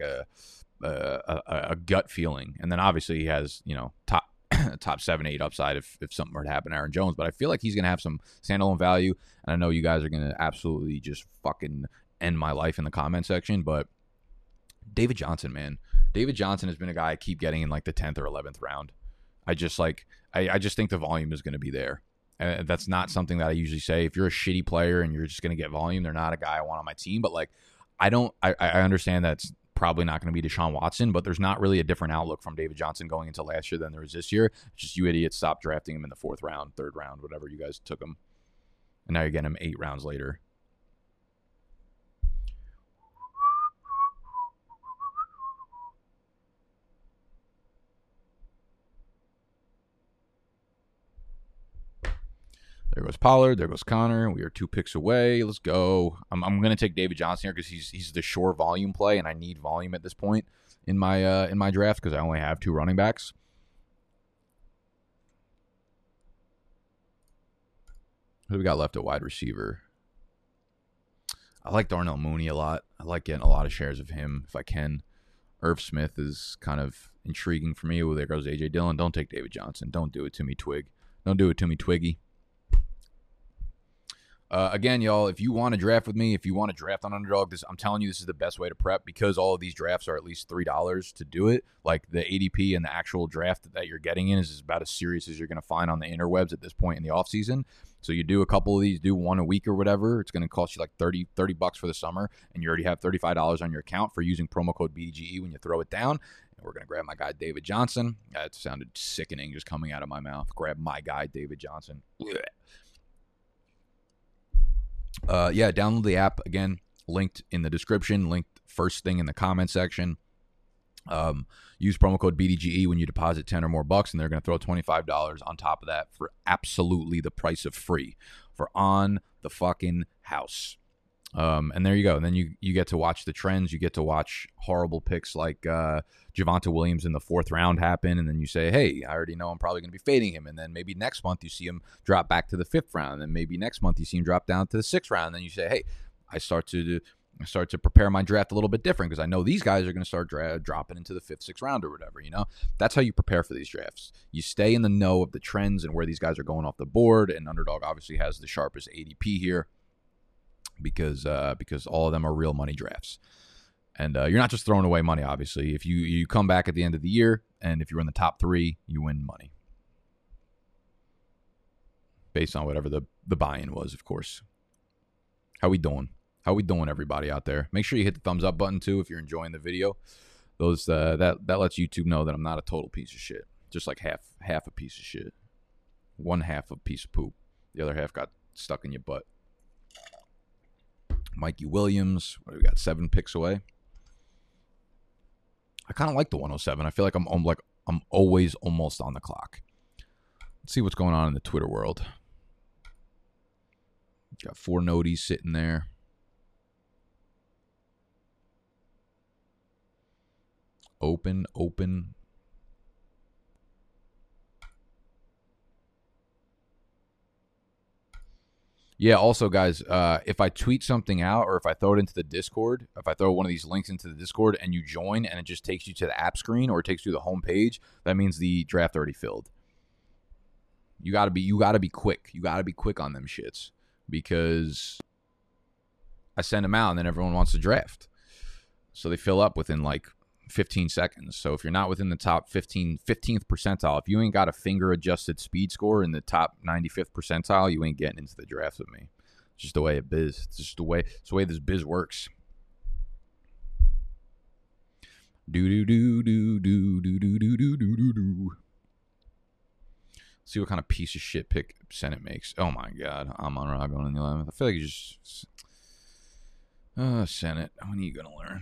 [SPEAKER 1] a gut feeling, and then obviously he has top 7-8 upside if something were to happen to Aaron Jones, but I feel like he's going to have some standalone value, and I know you guys are going to absolutely just fucking end my life in the comment section, but David Johnson, man. David Johnson has been a guy I keep getting in like the 10th or 11th round. I just think the volume is going to be there. That's not something that I usually say. If you're a shitty player and you're just going to get volume, they're not a guy I want on my team, but like I understand that's probably not going to be Deshaun Watson, but there's not really a different outlook from David Johnson going into last year than there was this year. It's just you idiots stopped drafting him in the 4th round, 3rd round, whatever you guys took him. And now you're getting him 8 rounds later. There goes Pollard. There goes Connor. We are 2 picks away. Let's go. I'm going to take David Johnson here because he's the sure volume play, and I need volume at this point in my draft because I only have 2 running backs. Who do we got left at wide receiver? I like Darnell Mooney a lot. I like getting a lot of shares of him if I can. Irv Smith is kind of intriguing for me. Oh, there goes A.J. Dillon. Don't take David Johnson. Don't do it to me, Twig. Don't do it to me, Twiggy. Again, y'all, if you want to draft with me, if you want to draft on Underdog, I'm telling you, this is the best way to prep because all of these drafts are at least $3 to do it. Like the ADP and the actual draft that you're getting in is about as serious as you're going to find on the interwebs at this point in the offseason. So you do a couple of these, do one a week or whatever. It's going to cost you like $30 for the summer, and you already have $35 on your account for using promo code BDGE when you throw it down. And we're going to grab my guy, David Johnson. That sounded sickening just coming out of my mouth. Grab my guy, David Johnson. Yeah, download the app. Again, linked in the description, linked first thing in the comment section. Use promo code BDGE when you deposit 10 or more bucks, and they're going to throw $25 on top of that for absolutely the price of free for on the fucking house. And there you go. And then you get to watch the trends. You get to watch horrible picks like Javonte Williams in the 4th round happen. And then you say, hey, I already know I'm probably going to be fading him. And then maybe next month you see him drop back to the 5th round. And then maybe next month you see him drop down to the 6th round. And then you say, hey, I start to prepare my draft a little bit different because I know these guys are going to start dropping into the 5th, 6th round or whatever, you know? That's how you prepare for these drafts. You stay in the know of the trends and where these guys are going off the board, and Underdog obviously has the sharpest ADP here because all of them are real money drafts. And you're not just throwing away money, obviously. If you come back at the end of the year, and if you're in the top 3, you win money. Based on whatever the buy-in was, of course. How we doing? How we doing, everybody out there? Make sure you hit the thumbs up button, too, if you're enjoying the video. Those that lets YouTube know that I'm not a total piece of shit. Just like half a piece of shit. One half a piece of poop. The other half got stuck in your butt. Mikey Williams. What do we got? 7 picks away. I kind of like the 107. I feel like I'm always almost on the clock. Let's see what's going on in the Twitter world. Got 4 noties sitting there. Open. Yeah, also, guys, if I tweet something out or if I throw it into the Discord, if I throw one of these links into the Discord and you join and it just takes you to the app screen or it takes you to the home page, that means the draft already filled. You gotta be quick. You gotta be quick on them shits because I send them out and then everyone wants to draft. So they fill up within like 15 seconds. So if you're not within the top 15th percentile, if you ain't got a finger adjusted speed score in the top 95th percentile, you ain't getting into the draft with me. It's just the way it biz. It's just the way this biz works. Do. See what kind of piece of shit pick Senate makes. Oh my god, Amon-Ra going in the 11th. I feel like you just Senate. When are you gonna learn?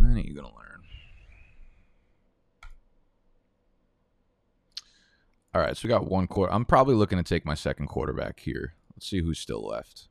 [SPEAKER 1] All right, so we got 1 quarter. I'm probably looking to take my second quarterback here. Let's see who's still left.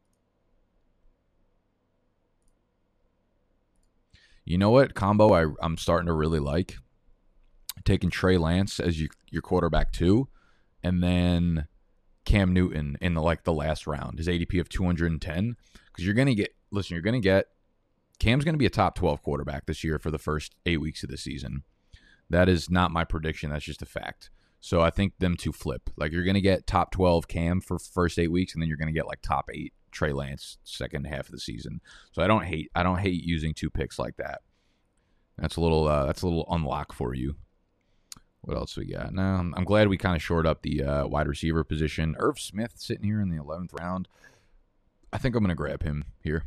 [SPEAKER 1] You know what combo I'm starting to really like? Taking Trey Lance as your quarterback 2, and then Cam Newton in the last round, his ADP of 210. Because you're gonna get Cam's gonna be a top 12 quarterback this year for the first 8 weeks of the season. That is not my prediction. That's just a fact. So I think them two flip. Like you're going to get top 12 Cam for first 8 weeks, and then you're going to get like top 8 Trey Lance second half of the season. So I don't hate using 2 picks like that. That's a little unlock for you. What else we got? Now I'm glad we kind of shored up the wide receiver position. Irv Smith sitting here in the 11th round. I think I'm going to grab him here.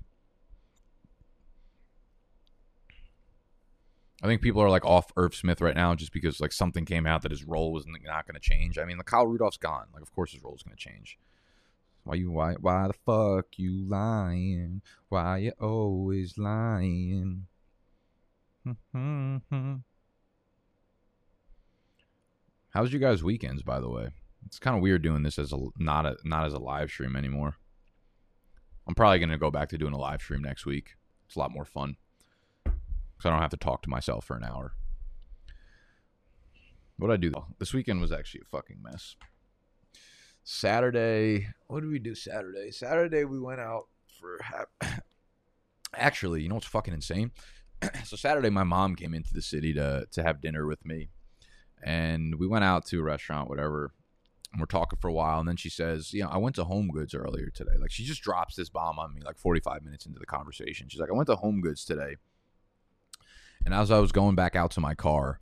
[SPEAKER 1] I think people are like off Irv Smith right now just because like something came out that his role was not going to change. I mean, like Kyle Rudolph's gone. Like, of course his role is going to change. Why the fuck you lying? Why you always lying? How's you guys' weekends, by the way? It's kind of weird doing this as not as a live stream anymore. I'm probably going to go back to doing a live stream next week. It's a lot more fun because I don't have to talk to myself for an hour. What'd I do though? This weekend was actually a fucking mess. Saturday, what did we do Saturday? Saturday we went out for actually, you know what's fucking insane? So Saturday my mom came into the city to have dinner with me. And we went out to a restaurant, whatever. And we're talking for a while, and then she says, I went to Home Goods earlier today. Like, she just drops this bomb on me like 45 minutes into the conversation. She's like, I went to Home Goods today. And as I was going back out to my car,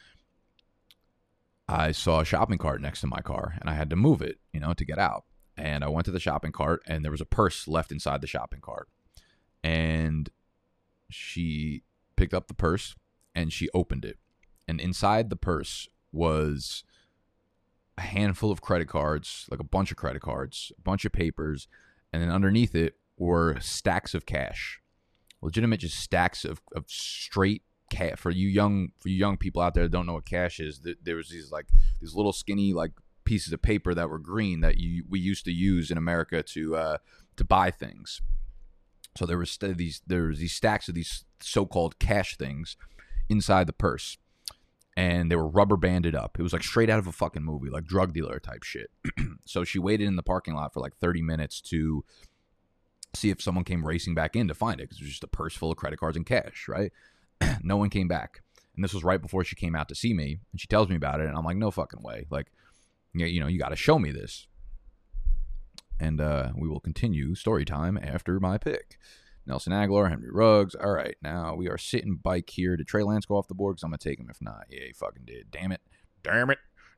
[SPEAKER 1] I saw a shopping cart next to my car, and I had to move it, to get out. And I went to the shopping cart, and there was a purse left inside the shopping cart. And she picked up the purse, and she opened it. And inside the purse was a handful of credit cards, like a bunch of credit cards, a bunch of papers, and then underneath it were stacks of cash, legitimate just stacks of straight cash. For you young people out there that don't know what cash is, there was these little skinny like pieces of paper that were green that we used to use in America to buy things. So there was these stacks of these so-called cash things inside the purse. And they were rubber banded up. It was like straight out of a fucking movie, like drug dealer type shit. So she waited in the parking lot for like 30 minutes to see if someone came racing back in to find it, because it was just a purse full of credit cards and cash, right? No one came back. And this was right before she came out to see me. And she tells me about it. And I'm like, no fucking way. Like, you got to show me this. And we will continue story time after my pick. Nelson Aguilar, Henry Ruggs. All right, now we are sitting bike here. Did Trey Lance go off the board? Because I'm going to take him if not. Yeah, he fucking did. Damn it. Damn.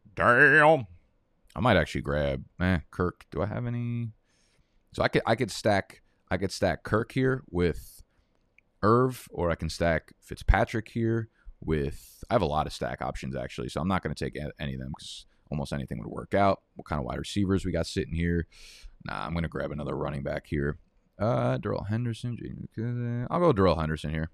[SPEAKER 1] I might actually grab Kirk. Do I have any? So I could stack Kirk here with Irv, or I can stack Fitzpatrick here with. I have a lot of stack options actually, so I'm not going to take any of them because almost anything would work out. What kind of wide receivers we got sitting here? Nah, I'm going to grab another running back here. Darrell Henderson. I'll go Darrell Henderson here.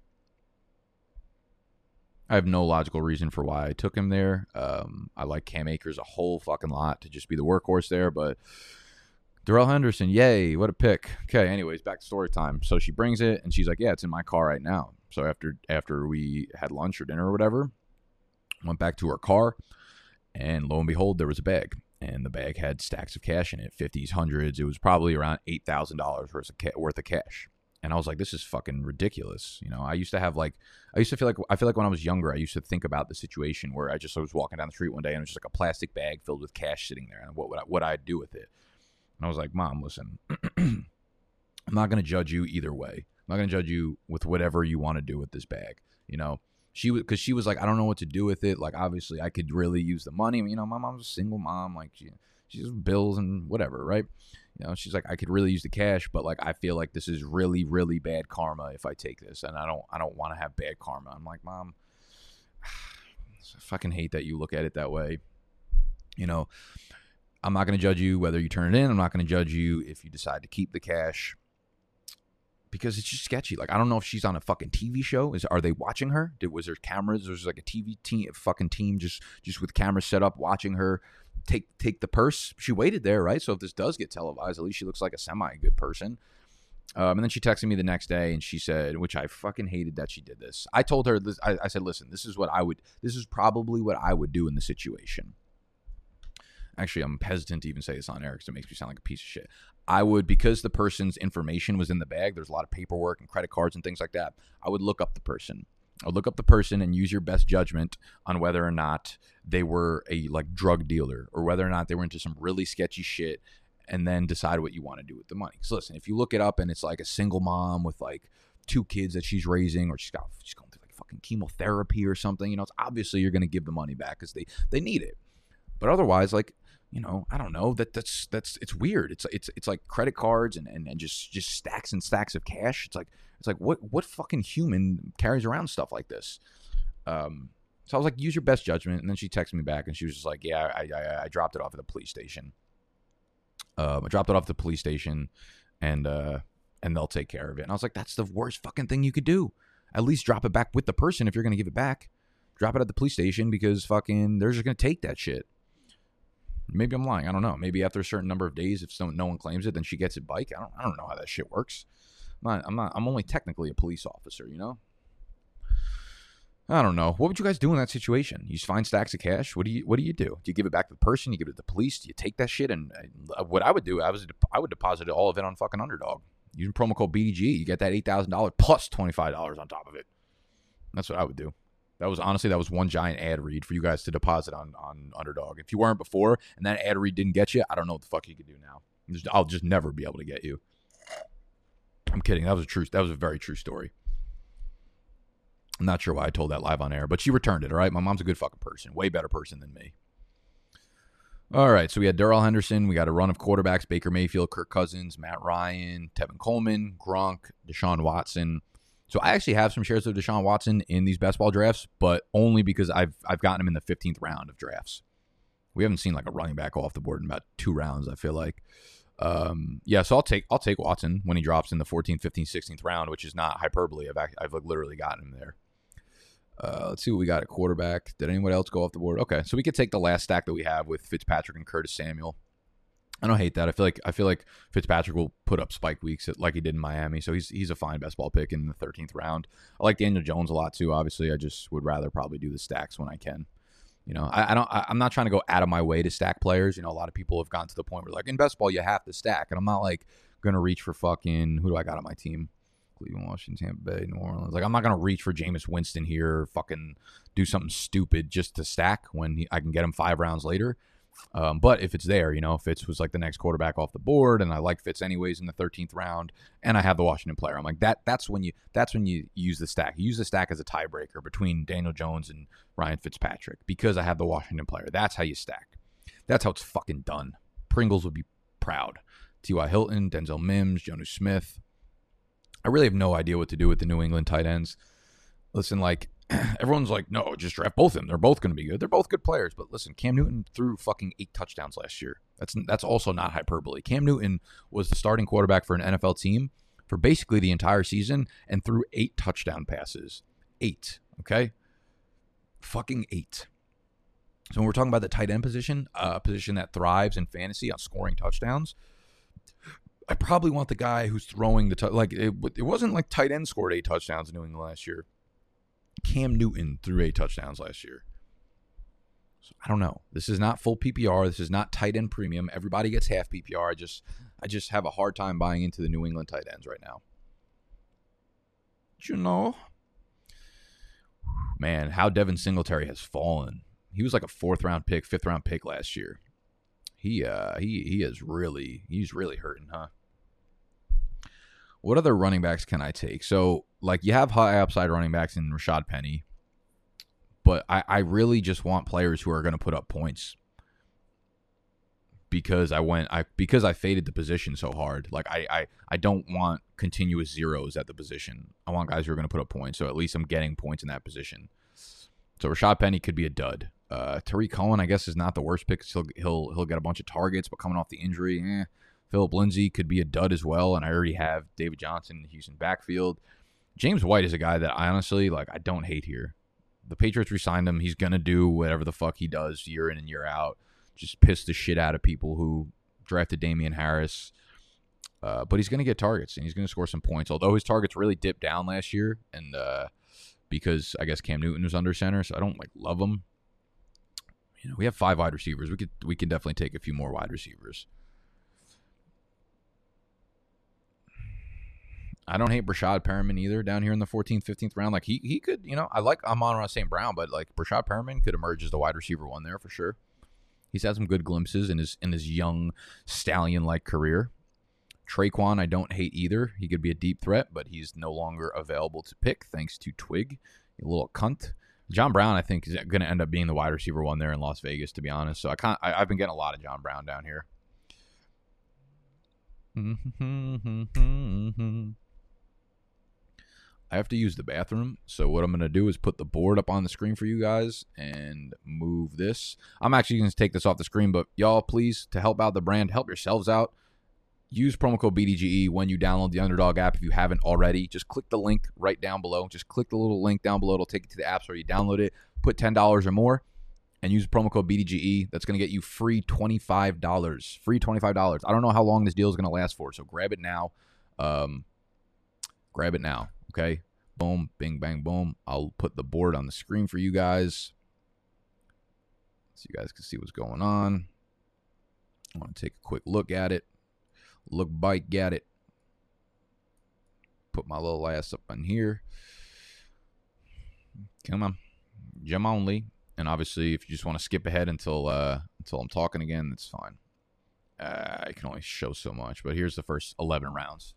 [SPEAKER 1] I have no logical reason for why I took him there. I like Cam Akers a whole fucking lot to just be the workhorse there, but Darrell Henderson, yay, what a pick. Okay, anyways, back to story time. So she brings it, and she's like, yeah, it's in my car right now. So after we had lunch or dinner or whatever, went back to her car, and lo and behold, there was a bag. And the bag had stacks of cash in it, 50s, 100s. It was probably around $8,000 worth of cash. And I was like, this is fucking ridiculous. I used to feel like when I was younger, I used to think about the situation where I was walking down the street one day and it was just like a plastic bag filled with cash sitting there. And what I'd do with it. And I was like, Mom, listen, I'm not going to judge you either way. I'm not going to judge you with whatever you want to do with this bag. She was like, I don't know what to do with it. Like, obviously, I could really use the money. My mom's a single mom. Like, she's bills and whatever, right? She's like, I could really use the cash, but like, I feel like this is really, really bad karma if I take this, and I don't want to have bad karma. I'm like, Mom, I fucking hate that you look at it that way. I'm not going to judge you whether you turn it in. I'm not going to judge you if you decide to keep the cash. Because it's just sketchy. Like, I don't know if she's on a fucking TV show. Are they watching her? Was there cameras? Was there like a TV team just with cameras set up watching her take the purse? She waited there, right? So if this does get televised, at least she looks like a semi-good person. And then she texted me the next day and she said, which I fucking hated that she did this. I told her this. I said, listen, this is probably what I would do in the situation. Actually, I'm hesitant to even say this on air because it makes me sound like a piece of shit. I would, because the person's information was in the bag, there's a lot of paperwork and credit cards and things like that. I would look up the person. I would look up the person and use your best judgment on whether or not they were a drug dealer or whether or not they were into some really sketchy shit, and then decide what you want to do with the money. So listen, if you look it up and it's like a single mom with like 2 kids that she's raising, or she's going through like fucking chemotherapy or something, it's obviously you're going to give the money back because they need it. But otherwise, like, I don't know, that's it's weird. It's like credit cards and just stacks and stacks of cash. It's like what fucking human carries around stuff like this? So I was like, use your best judgment. And then she texted me back and she was just like, yeah, I dropped it off at the police station. I dropped it off at the police station and they'll take care of it. And I was like, that's the worst fucking thing you could do. At least drop it back with the person if you're going to give it back. Drop it at the police station because fucking they're just going to take that shit. Maybe I'm lying. I don't know. Maybe after a certain number of days, if no one claims it, then she gets it bike. I don't know how that shit works. I'm only technically a police officer, you know? I don't know. What would you guys do in that situation? You just find stacks of cash? What do you do? Do you give it back to the person? You give it to the police? Do you take that shit? And what I would do, I would deposit all of it on fucking Underdog. Using promo code BDG, you get that $8,000 plus $25 on top of it. That's what I would do. That was one giant ad read for you guys to deposit on Underdog. If you weren't before and that ad read didn't get you, I don't know what the fuck you could do now. I'll just never be able to get you. I'm kidding. That was a very true story. I'm not sure why I told that live on air, but she returned it, all right? My mom's a good fucking person. Way better person than me. All right, so we had Darrell Henderson. We got a run of quarterbacks, Baker Mayfield, Kirk Cousins, Matt Ryan, Tevin Coleman, Gronk, Deshaun Watson. So I actually have some shares of Deshaun Watson in these best ball drafts, but only because I've gotten him in the 15th round of drafts. We haven't seen like a running back off the board in about 2 rounds, I feel like. So I'll take Watson when he drops in the 14th, 15th, 16th round, which is not hyperbole. I've like literally gotten him there. Let's see what we got at quarterback. Did anyone else go off the board? Okay, so we could take the last stack that we have with Fitzpatrick and Curtis Samuel. I don't hate that. I feel like Fitzpatrick will put up spike weeks like he did in Miami, so he's a fine best ball pick in the 13th round. I like Daniel Jones a lot too. Obviously, I just would rather probably do the stacks when I can. You know, I'm not trying to go out of my way to stack players. You know, a lot of people have gotten to the point where like in best ball you have to stack, and I'm not like gonna reach for fucking who do I got on my team? Cleveland, Washington, Tampa Bay, New Orleans. Like, I'm not going to reach for Jameis Winston here, fucking do something stupid just to stack when I can get him 5 rounds later. But if it's there, you know, Fitz was like the next quarterback off the board, and I like Fitz anyways in the 13th round, and I have the Washington player. I'm like, that's when you use the stack. You use the stack as a tiebreaker between Daniel Jones and Ryan Fitzpatrick because I have the Washington player. That's how you stack. That's how it's fucking done. Pringles would be proud. T.Y. Hilton, Denzel Mims, Jonnu Smith. I really have no idea what to do with the New England tight ends. Listen, like, everyone's like, no, just draft both of them. They're both going to be good. They're both good players. But listen, Cam Newton threw fucking 8 touchdowns last year. That's also not hyperbole. Cam Newton was the starting quarterback for an NFL team for basically the entire season and threw 8 touchdown passes. 8, okay? Fucking 8. So when we're talking about the tight end position, a position that thrives in fantasy on scoring touchdowns, I probably want the guy who's throwing the it wasn't like tight end scored 8 touchdowns in New England last year. Cam Newton threw 8 touchdowns last year. So I don't know. This is not full PPR. This is not tight end premium. Everybody gets half PPR. I just have a hard time buying into the New England tight ends right now. You know, man, how Devin Singletary has fallen. He was like a 4th round pick, 5th round pick last year. He's really hurting, huh? What other running backs can I take? So, like, you have high upside running backs in Rashad Penny, but I really just want players who are going to put up points because I faded the position so hard. Like, I don't want continuous zeros at the position. I want guys who are going to put up points, so at least I'm getting points in that position. So Rashad Penny could be a dud. Tariq Cohen, I guess, is not the worst pick. He'll get a bunch of targets, but coming off the injury, Philip Lindsay could be a dud as well, and I already have David Johnson in the Houston backfield. James White is a guy that I honestly, I don't hate here. The Patriots re-signed him. He's going to do whatever the fuck he does year in and year out. Just piss the shit out of people who drafted Damian Harris. But he's going to get targets, and he's going to score some points, although his targets really dipped down last year, and because I guess Cam Newton was under center, so I don't, love him. You know, we have 5 wide receivers. We can definitely take a few more wide receivers. I don't hate Brashad Perriman either down here in the 14th, 15th round. He could, I like Amon-Ra St. Brown, but Brashad Perriman could emerge as the wide receiver 1 there for sure. He's had some good glimpses in his young stallion-like career. Traquan, I don't hate either. He could be a deep threat, but he's no longer available to pick thanks to Twig, a little cunt. John Brown, I think, is going to end up being the wide receiver 1 there in Las Vegas, to be honest. So I've been getting a lot of John Brown down here. I have to use the bathroom, so what I'm going to do is put the board up on the screen for you guys and move this. I'm actually going to take this off the screen, but y'all, please, to help out the brand, help yourselves out. Use promo code BDGE when you download the Underdog app if you haven't already. Just click the link right down below. Just click the little link down below. It'll take you to the app store. You download it, put $10 or more, and use promo code BDGE. That's going to get you free $25. Free $25. I don't know how long this deal is going to last for, so grab it now. Grab it now, okay? Boom, bing, bang, boom. I'll put the board on the screen for you guys so you guys can see what's going on. I want to take a quick look at it. Look, bite, get it. Put my little ass up on here. Come on. Gem only. And obviously, if you just want to skip ahead until I'm talking again, that's fine. I can only show so much. But here's the first 11 rounds.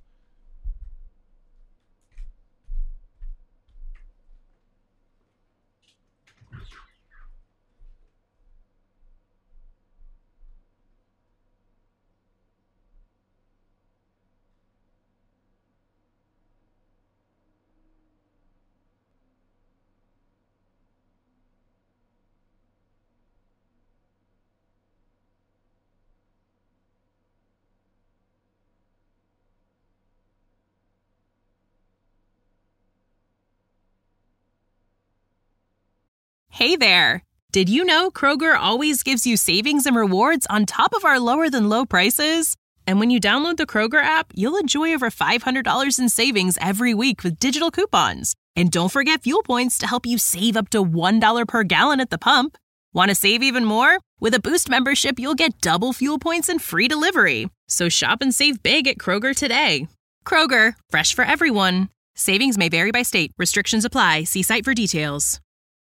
[SPEAKER 2] Hey there! Did you know Kroger always gives you savings and rewards on top of our lower-than-low prices? And when you download the Kroger app, you'll enjoy over $500 in savings every week with digital coupons. And don't forget fuel points to help you save up to $1 per gallon at the pump. Want to save even more? With a Boost membership, you'll get double fuel points and free delivery. So shop and save big at Kroger today. Kroger, fresh for everyone. Savings may vary by state. Restrictions apply. See site for details.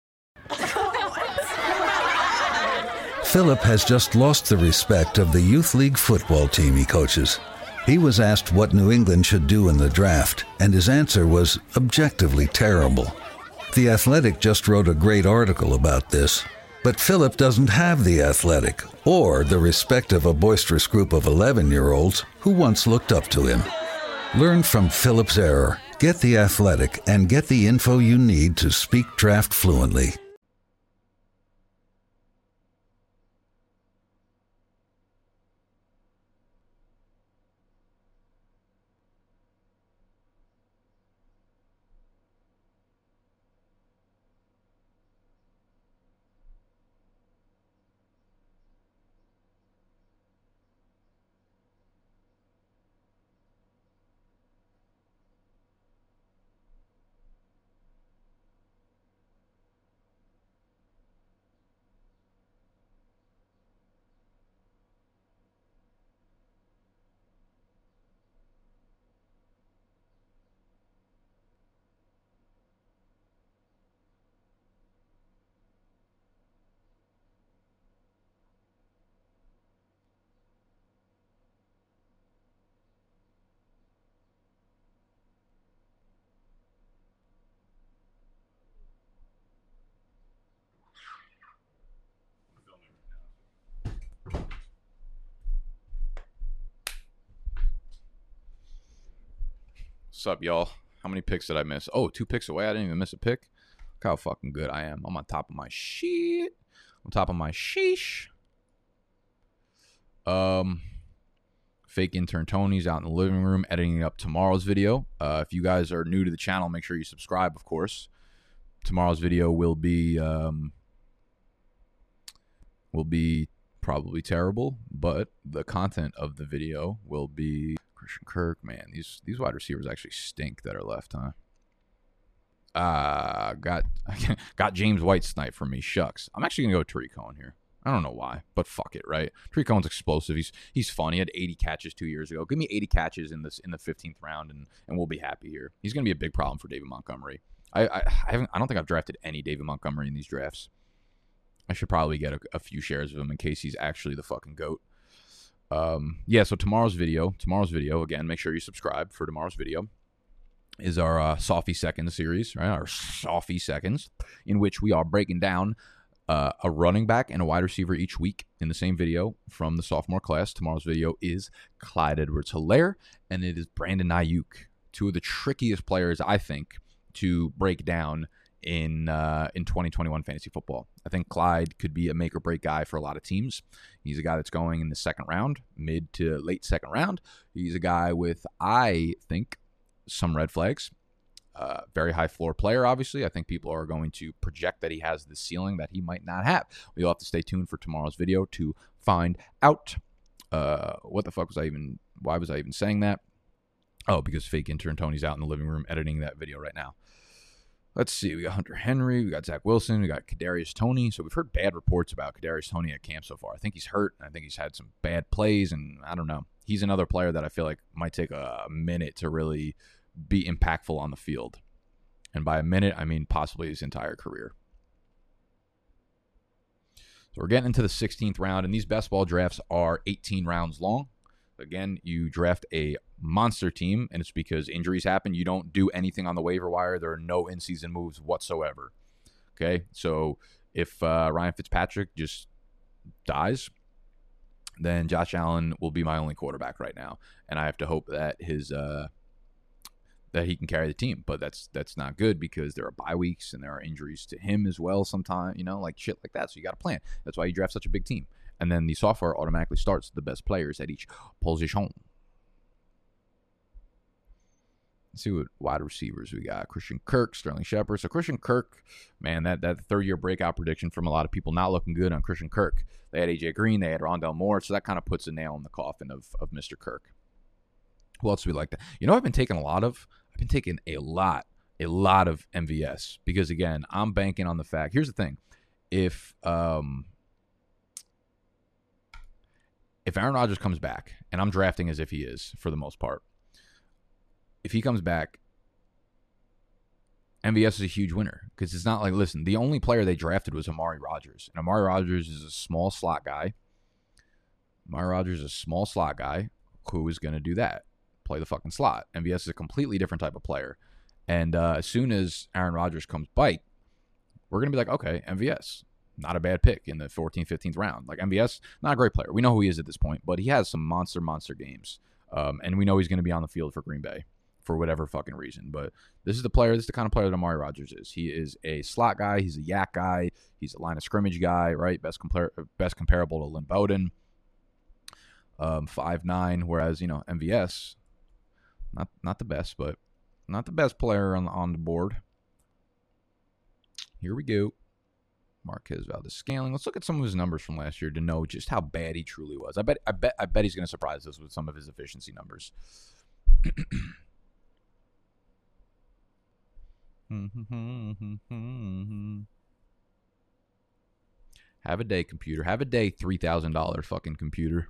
[SPEAKER 3] Philip has just lost the respect of the youth league football team he coaches. He was asked what New England should do in the draft, and his answer was objectively terrible. The Athletic just wrote a great article about this, but Philip doesn't have the Athletic or the respect of a boisterous group of 11-year-olds who once looked up to him. Learn from Philip's error, get the Athletic, and get the info you need to speak draft fluently.
[SPEAKER 1] What's up, y'all? How many picks did I miss? Oh, 2 picks away. I didn't even miss a pick. Look how fucking good I am. I'm on top of my shit. On top of my sheesh. Fake intern Tony's out in the living room editing up tomorrow's video. If you guys are new to the channel, make sure you subscribe, of course. Tomorrow's video will be probably terrible, but the content of the video will be Christian Kirk. Man, these wide receivers actually stink that are left, huh? Got James White snipe from me. Shucks. I'm actually gonna go Tariq Cohen here. I don't know why, but fuck it, right? Tariq Cohen's explosive. He's fun. He had 80 catches 2 years ago. Give me 80 catches in the 15th round, and we'll be happy here. He's gonna be a big problem for David Montgomery. I don't think I've drafted any David Montgomery in these drafts. I should probably get a few shares of him in case he's actually the fucking GOAT. Yeah, so tomorrow's video, again, make sure you subscribe for tomorrow's video, is our Sophie Seconds series, right? Our Sophie Seconds, in which we are breaking down a running back and a wide receiver each week in the same video from the sophomore class. Tomorrow's video is Clyde Edwards-Helaire, and it is Brandon Ayuk, 2 of the trickiest players, I think, to break down in 2021 fantasy football. I think Clyde could be a make or break guy for a lot of teams. He's a guy that's going in the second round, mid to late second round. He's a guy with, I think, some red flags. Very high floor player, obviously. I think people are going to project that he has the ceiling that he might not have. We'll have to stay tuned for tomorrow's video to find out. What the fuck was I even... Why was I even saying that? Oh, because fake intern Tony's out in the living room editing that video right now. Let's see. We got Hunter Henry. We got Zach Wilson. We got Kadarius Toney. So we've heard bad reports about Kadarius Toney at camp so far. I think he's hurt. I think he's had some bad plays, and I don't know. He's another player that I feel like might take a minute to really be impactful on the field. And by a minute, I mean possibly his entire career. So we're getting into the 16th round, and these best ball drafts are 18 rounds long. Again, you draft a monster team, and it's because injuries happen. You don't do anything on the waiver wire. There are no in-season moves whatsoever. Okay, so if Ryan Fitzpatrick just dies, then Josh Allen will be my only quarterback right now, and I have to hope that that he can carry the team. But that's not good because there are bye weeks and there are injuries to him as well sometimes, like shit like that. So you got to plan. That's why you draft such a big team. And then the software automatically starts the best players at each position. Let's see what wide receivers we got. Christian Kirk, Sterling Shepard. So Christian Kirk, man, that third-year breakout prediction from a lot of people not looking good on Christian Kirk. They had A.J. Green. They had Rondale Moore. So that kind of puts a nail in the coffin of Mr. Kirk. Who else do we like that? I've been taking a lot of MVS because, again, I'm banking on the fact. Here's the thing. If Aaron Rodgers comes back, and I'm drafting as if he is for the most part, if he comes back, MVS is a huge winner because it's not like, listen, the only player they drafted was Amari Rodgers, and Amari Rodgers is a small slot guy. Amari Rodgers is a small slot guy who is going to do that, play the fucking slot. MVS is a completely different type of player, and as soon as Aaron Rodgers comes back, we're going to be like, okay, MVS. Not a bad pick in the 14th, 15th round. Like MVS, not a great player. We know who he is at this point, but he has some monster games. And we know he's going to be on the field for Green Bay for whatever fucking reason. But this is the kind of player that Amari Rodgers is. He is a slot guy. He's a yak guy. He's a line of scrimmage guy, right? Best comparable to Lynn Bowden. 5'9", whereas, MVS, not the best, but not the best player on the board. Here we go. Marquez Valdes-Scantling. Let's look at some of his numbers from last year to know just how bad he truly was. I bet he's going to surprise us with some of his efficiency numbers. Have a day, computer. Have a day, $3,000 fucking computer.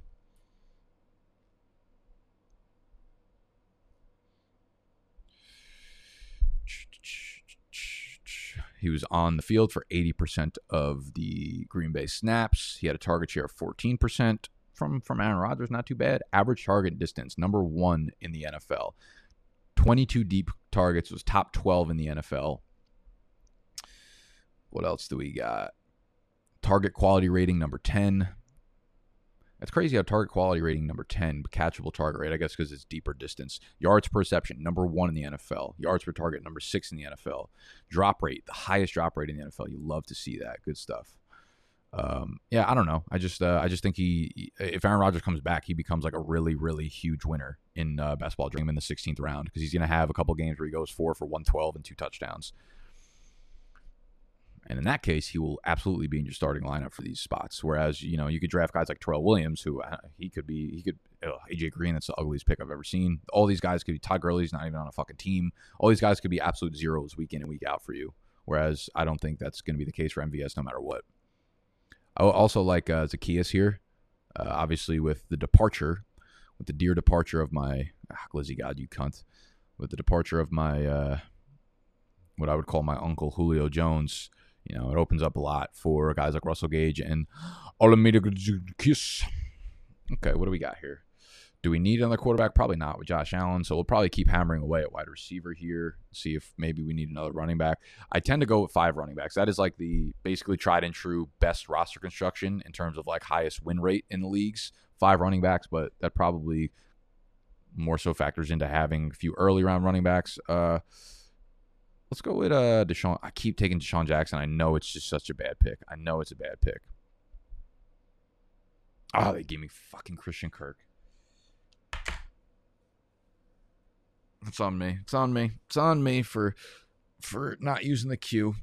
[SPEAKER 1] He was on the field for 80% of the Green Bay snaps. He had a target share of 14% from Aaron Rodgers. Not too bad. Average target distance, number 1 in the NFL. 22 deep targets, was top 12 in the NFL. What else do we got? Target quality rating, number 10. That's crazy how target quality rating, number 10, catchable target rate, I guess because it's deeper distance. Yards per reception, number 1 in the NFL. Yards per target, number 6 in the NFL. Drop rate, the highest drop rate in the NFL. You love to see that. Good stuff. Yeah, I don't know. I just think if Aaron Rodgers comes back, he becomes like a really, really huge winner in best ball dream in the 16th round because he's going to have a couple games where he goes 4 for 112 and 2 touchdowns. And in that case, he will absolutely be in your starting lineup for these spots. Whereas, you could draft guys like Terrell Williams, who AJ Green, that's the ugliest pick I've ever seen. All these guys could be, Todd Gurley's not even on a fucking team. All these guys could be absolute zeros week in and week out for you. Whereas I don't think that's going to be the case for MVS no matter what. I also like Zacchaeus here. Obviously with the dear departure of my, Glizzy God, you cunt. With the departure of my, what I would call my uncle Julio Jones, it opens up a lot for guys like Russell Gage and Olamide Zacchaeus. Okay, what do we got here? Do we need another quarterback? Probably not with Josh Allen, so we'll probably keep hammering away at wide receiver here, see if maybe we need another running back. I tend to go with 5 running backs. That is like the basically tried and true best roster construction in terms of like highest win rate in the leagues. 5 running backs, but that probably more so factors into having a few early round running backs. Let's go with Deshaun. I keep taking Deshaun Jackson. I know it's just such a bad pick. I know it's a bad pick. Oh, they gave me fucking Christian Kirk. It's on me. It's on me. It's on me for not using the Q.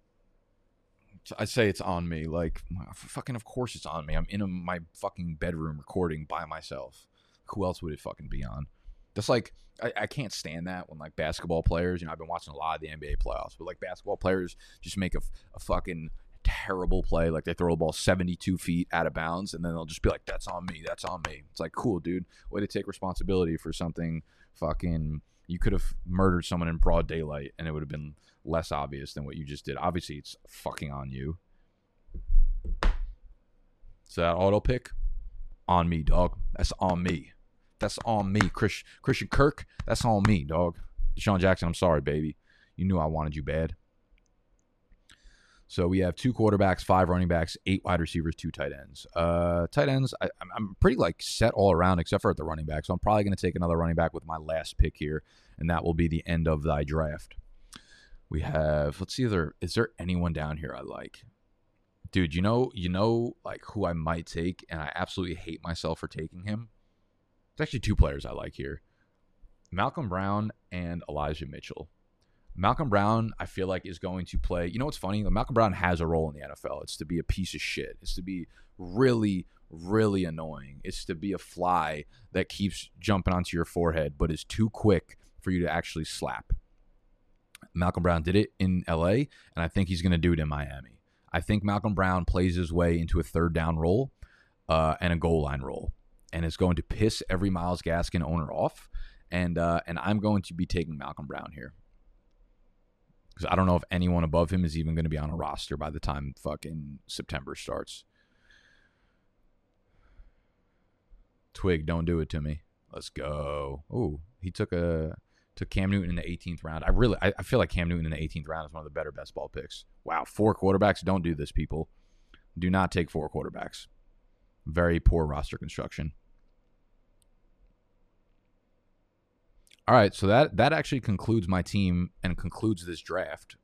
[SPEAKER 1] I say it's on me. Like, fucking, of course it's on me. I'm in my fucking bedroom recording by myself. Who else would it fucking be on? Just like, I can't stand that when, like, basketball players, I've been watching a lot of the NBA playoffs, but, like, basketball players just make a fucking terrible play. Like, they throw the ball 72 feet out of bounds, and then they'll just be like, that's on me. That's on me. It's like, cool, dude. Way to take responsibility for something fucking... You could have murdered someone in broad daylight, and it would have been less obvious than what you just did. Obviously, it's fucking on you. So that auto pick, on me, dog. That's on me. That's on me. Christian Kirk, that's on me, dog. Deshaun Jackson, I'm sorry, baby. You knew I wanted you bad. So we have 2 quarterbacks, 5 running backs, 8 wide receivers, 2 tight ends. Tight ends, I'm pretty like set all around except for at the running back. So I'm probably going to take another running back with my last pick here, and that will be the end of thy draft. We have, let's see, is there anyone down here I like? Dude, you know, like who I might take, and I absolutely hate myself for taking him. There's actually 2 players I like here. Malcolm Brown and Elijah Mitchell. Malcolm Brown, I feel like, is going to play. You know what's funny? Malcolm Brown has a role in the NFL. It's to be a piece of shit. It's to be really, really annoying. It's to be a fly that keeps jumping onto your forehead, but is too quick for you to actually slap. Malcolm Brown did it in LA, and I think he's going to do it in Miami. I think Malcolm Brown plays his way into a third down role and a goal line role, and it's going to piss every Myles Gaskin owner off. And I'm going to be taking Malcolm Brown here. Because I don't know if anyone above him is even going to be on a roster by the time fucking September starts. Twig, don't do it to me. Let's go. Oh, he took Cam Newton in the 18th round. I feel like Cam Newton in the 18th round is one of the better best ball picks. Wow, 4 quarterbacks. Don't do this, people. Do not take 4 quarterbacks. Very poor roster construction. All right, so that actually concludes my team and concludes this draft.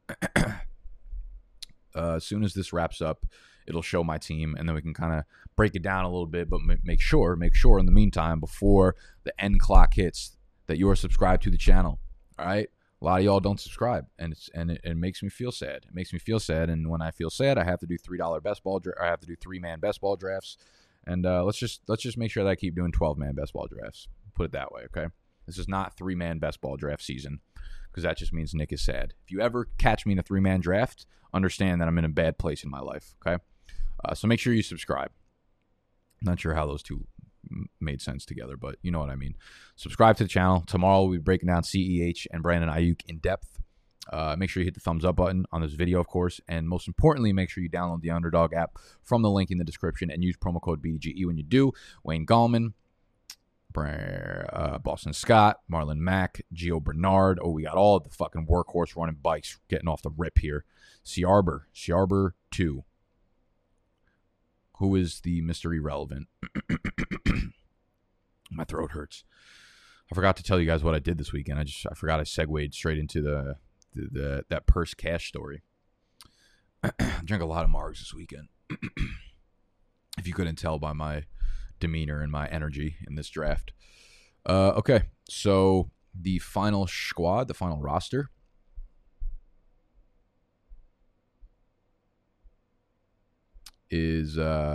[SPEAKER 1] As soon as this wraps up, it'll show my team, and then we can kind of break it down a little bit, but make sure in the meantime, before the end clock hits, that you are subscribed to the channel. All right? A lot of y'all don't subscribe, and it makes me feel sad. It makes me feel sad, and when I feel sad, I have to do $3 best ball. I have to do 3-man best ball drafts, and let's just make sure that I keep doing 12-man best ball drafts. Put it that way, okay? This is not 3-man best ball draft season, because that just means Nick is sad. If you ever catch me in a 3-man draft, understand that I'm in a bad place in my life, okay? So make sure you subscribe. Not sure how those two made sense together, but you know what I mean. Subscribe to the channel. Tomorrow we'll be breaking down CEH and Brandon Ayuk in depth. Make sure you hit the thumbs up button on this video, of course, and most importantly, make sure you download the Underdog app from the link in the description and use promo code BDGE when you do. Wayne Gallman, Boston Scott, Marlon Mack, Gio Bernard. Oh, we got all the fucking workhorse running bikes getting off the rip here. Ciarber 2. Who is the Mr. Irrelevant? My throat hurts. I forgot to tell you guys what I did this weekend. I forgot I segued straight into that purse cash story. I drank a lot of Margs this weekend. If you couldn't tell by my demeanor and my energy in this draft. Okay, so the final squad, the final roster. Is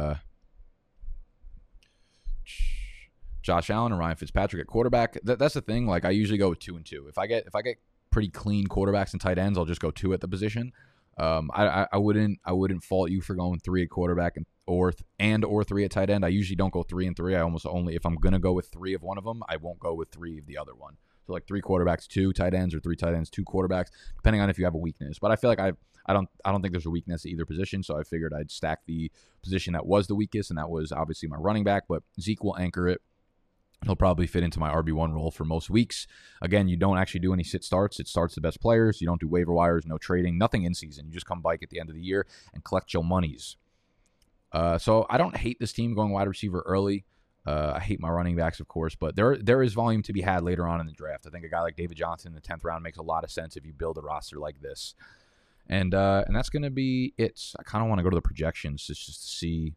[SPEAKER 1] Josh Allen and Ryan Fitzpatrick at quarterback. That's the thing. Like, I usually go with 2 and 2. If I get pretty clean quarterbacks and tight ends, I'll just go 2 at the position. I wouldn't fault you for going 3 at quarterback or 3 at tight end. I usually don't go 3 and 3. I almost only, if I'm gonna go with 3 of one of them, I won't go with 3 of the other one. So like 3 quarterbacks, 2 tight ends, or 3 tight ends, 2 quarterbacks, depending on if you have a weakness. But I feel like I don't think there's a weakness at either position, so I figured I'd stack the position that was the weakest, and that was obviously my running back. But Zeke will anchor it. He'll probably fit into my RB1 role for most weeks. Again, you don't actually do any sit starts. It starts the best players. You don't do waiver wires, no trading, nothing in season. You just come bike at the end of the year and collect your monies. So I don't hate this team going wide receiver early. I hate my running backs, of course, but there is volume to be had later on in the draft. I think a guy like David Johnson in the 10th round makes a lot of sense if you build a roster like this. And that's going to be it. I kind of want to go to the projections just to see.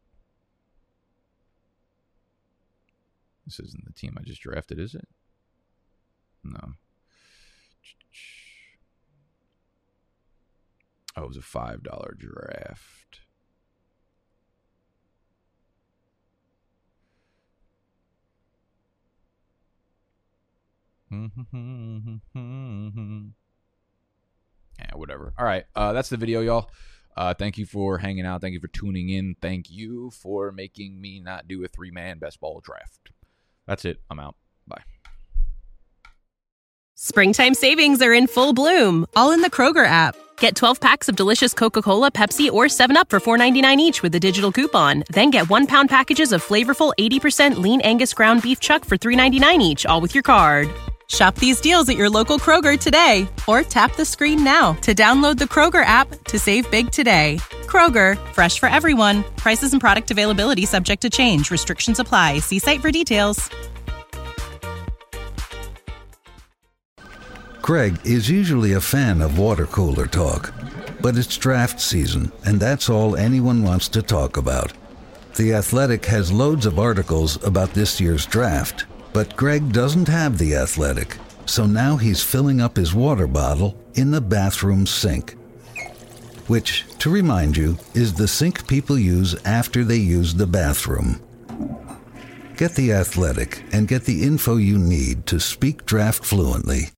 [SPEAKER 1] This isn't the team I just drafted, is it? No. Oh, it was a $5 draft. Yeah, whatever. All right. That's the video, y'all. Thank you for hanging out. Thank you for tuning in. Thank you for making me not do a 3-man best ball draft. That's it. I'm out. Bye.
[SPEAKER 2] Springtime savings are in full bloom, all in the Kroger app. Get 12 packs of delicious Coca-Cola, Pepsi, or 7-Up for $4.99 each with a digital coupon. Then get 1-pound packages of flavorful 80% lean Angus ground beef chuck for $3.99 each, all with your card. Shop these deals at your local Kroger today, or tap the screen now to download the Kroger app to save big today. Kroger, fresh for everyone. Prices and product availability subject to change. Restrictions apply. See site for details.
[SPEAKER 3] Greg is usually a fan of water cooler talk, but it's draft season, and that's all anyone wants to talk about. The Athletic has loads of articles about this year's draft, but Greg doesn't have The Athletic, so now he's filling up his water bottle in the bathroom sink, which, to remind you, is the sink people use after they use the bathroom. Get The Athletic and get the info you need to speak draft fluently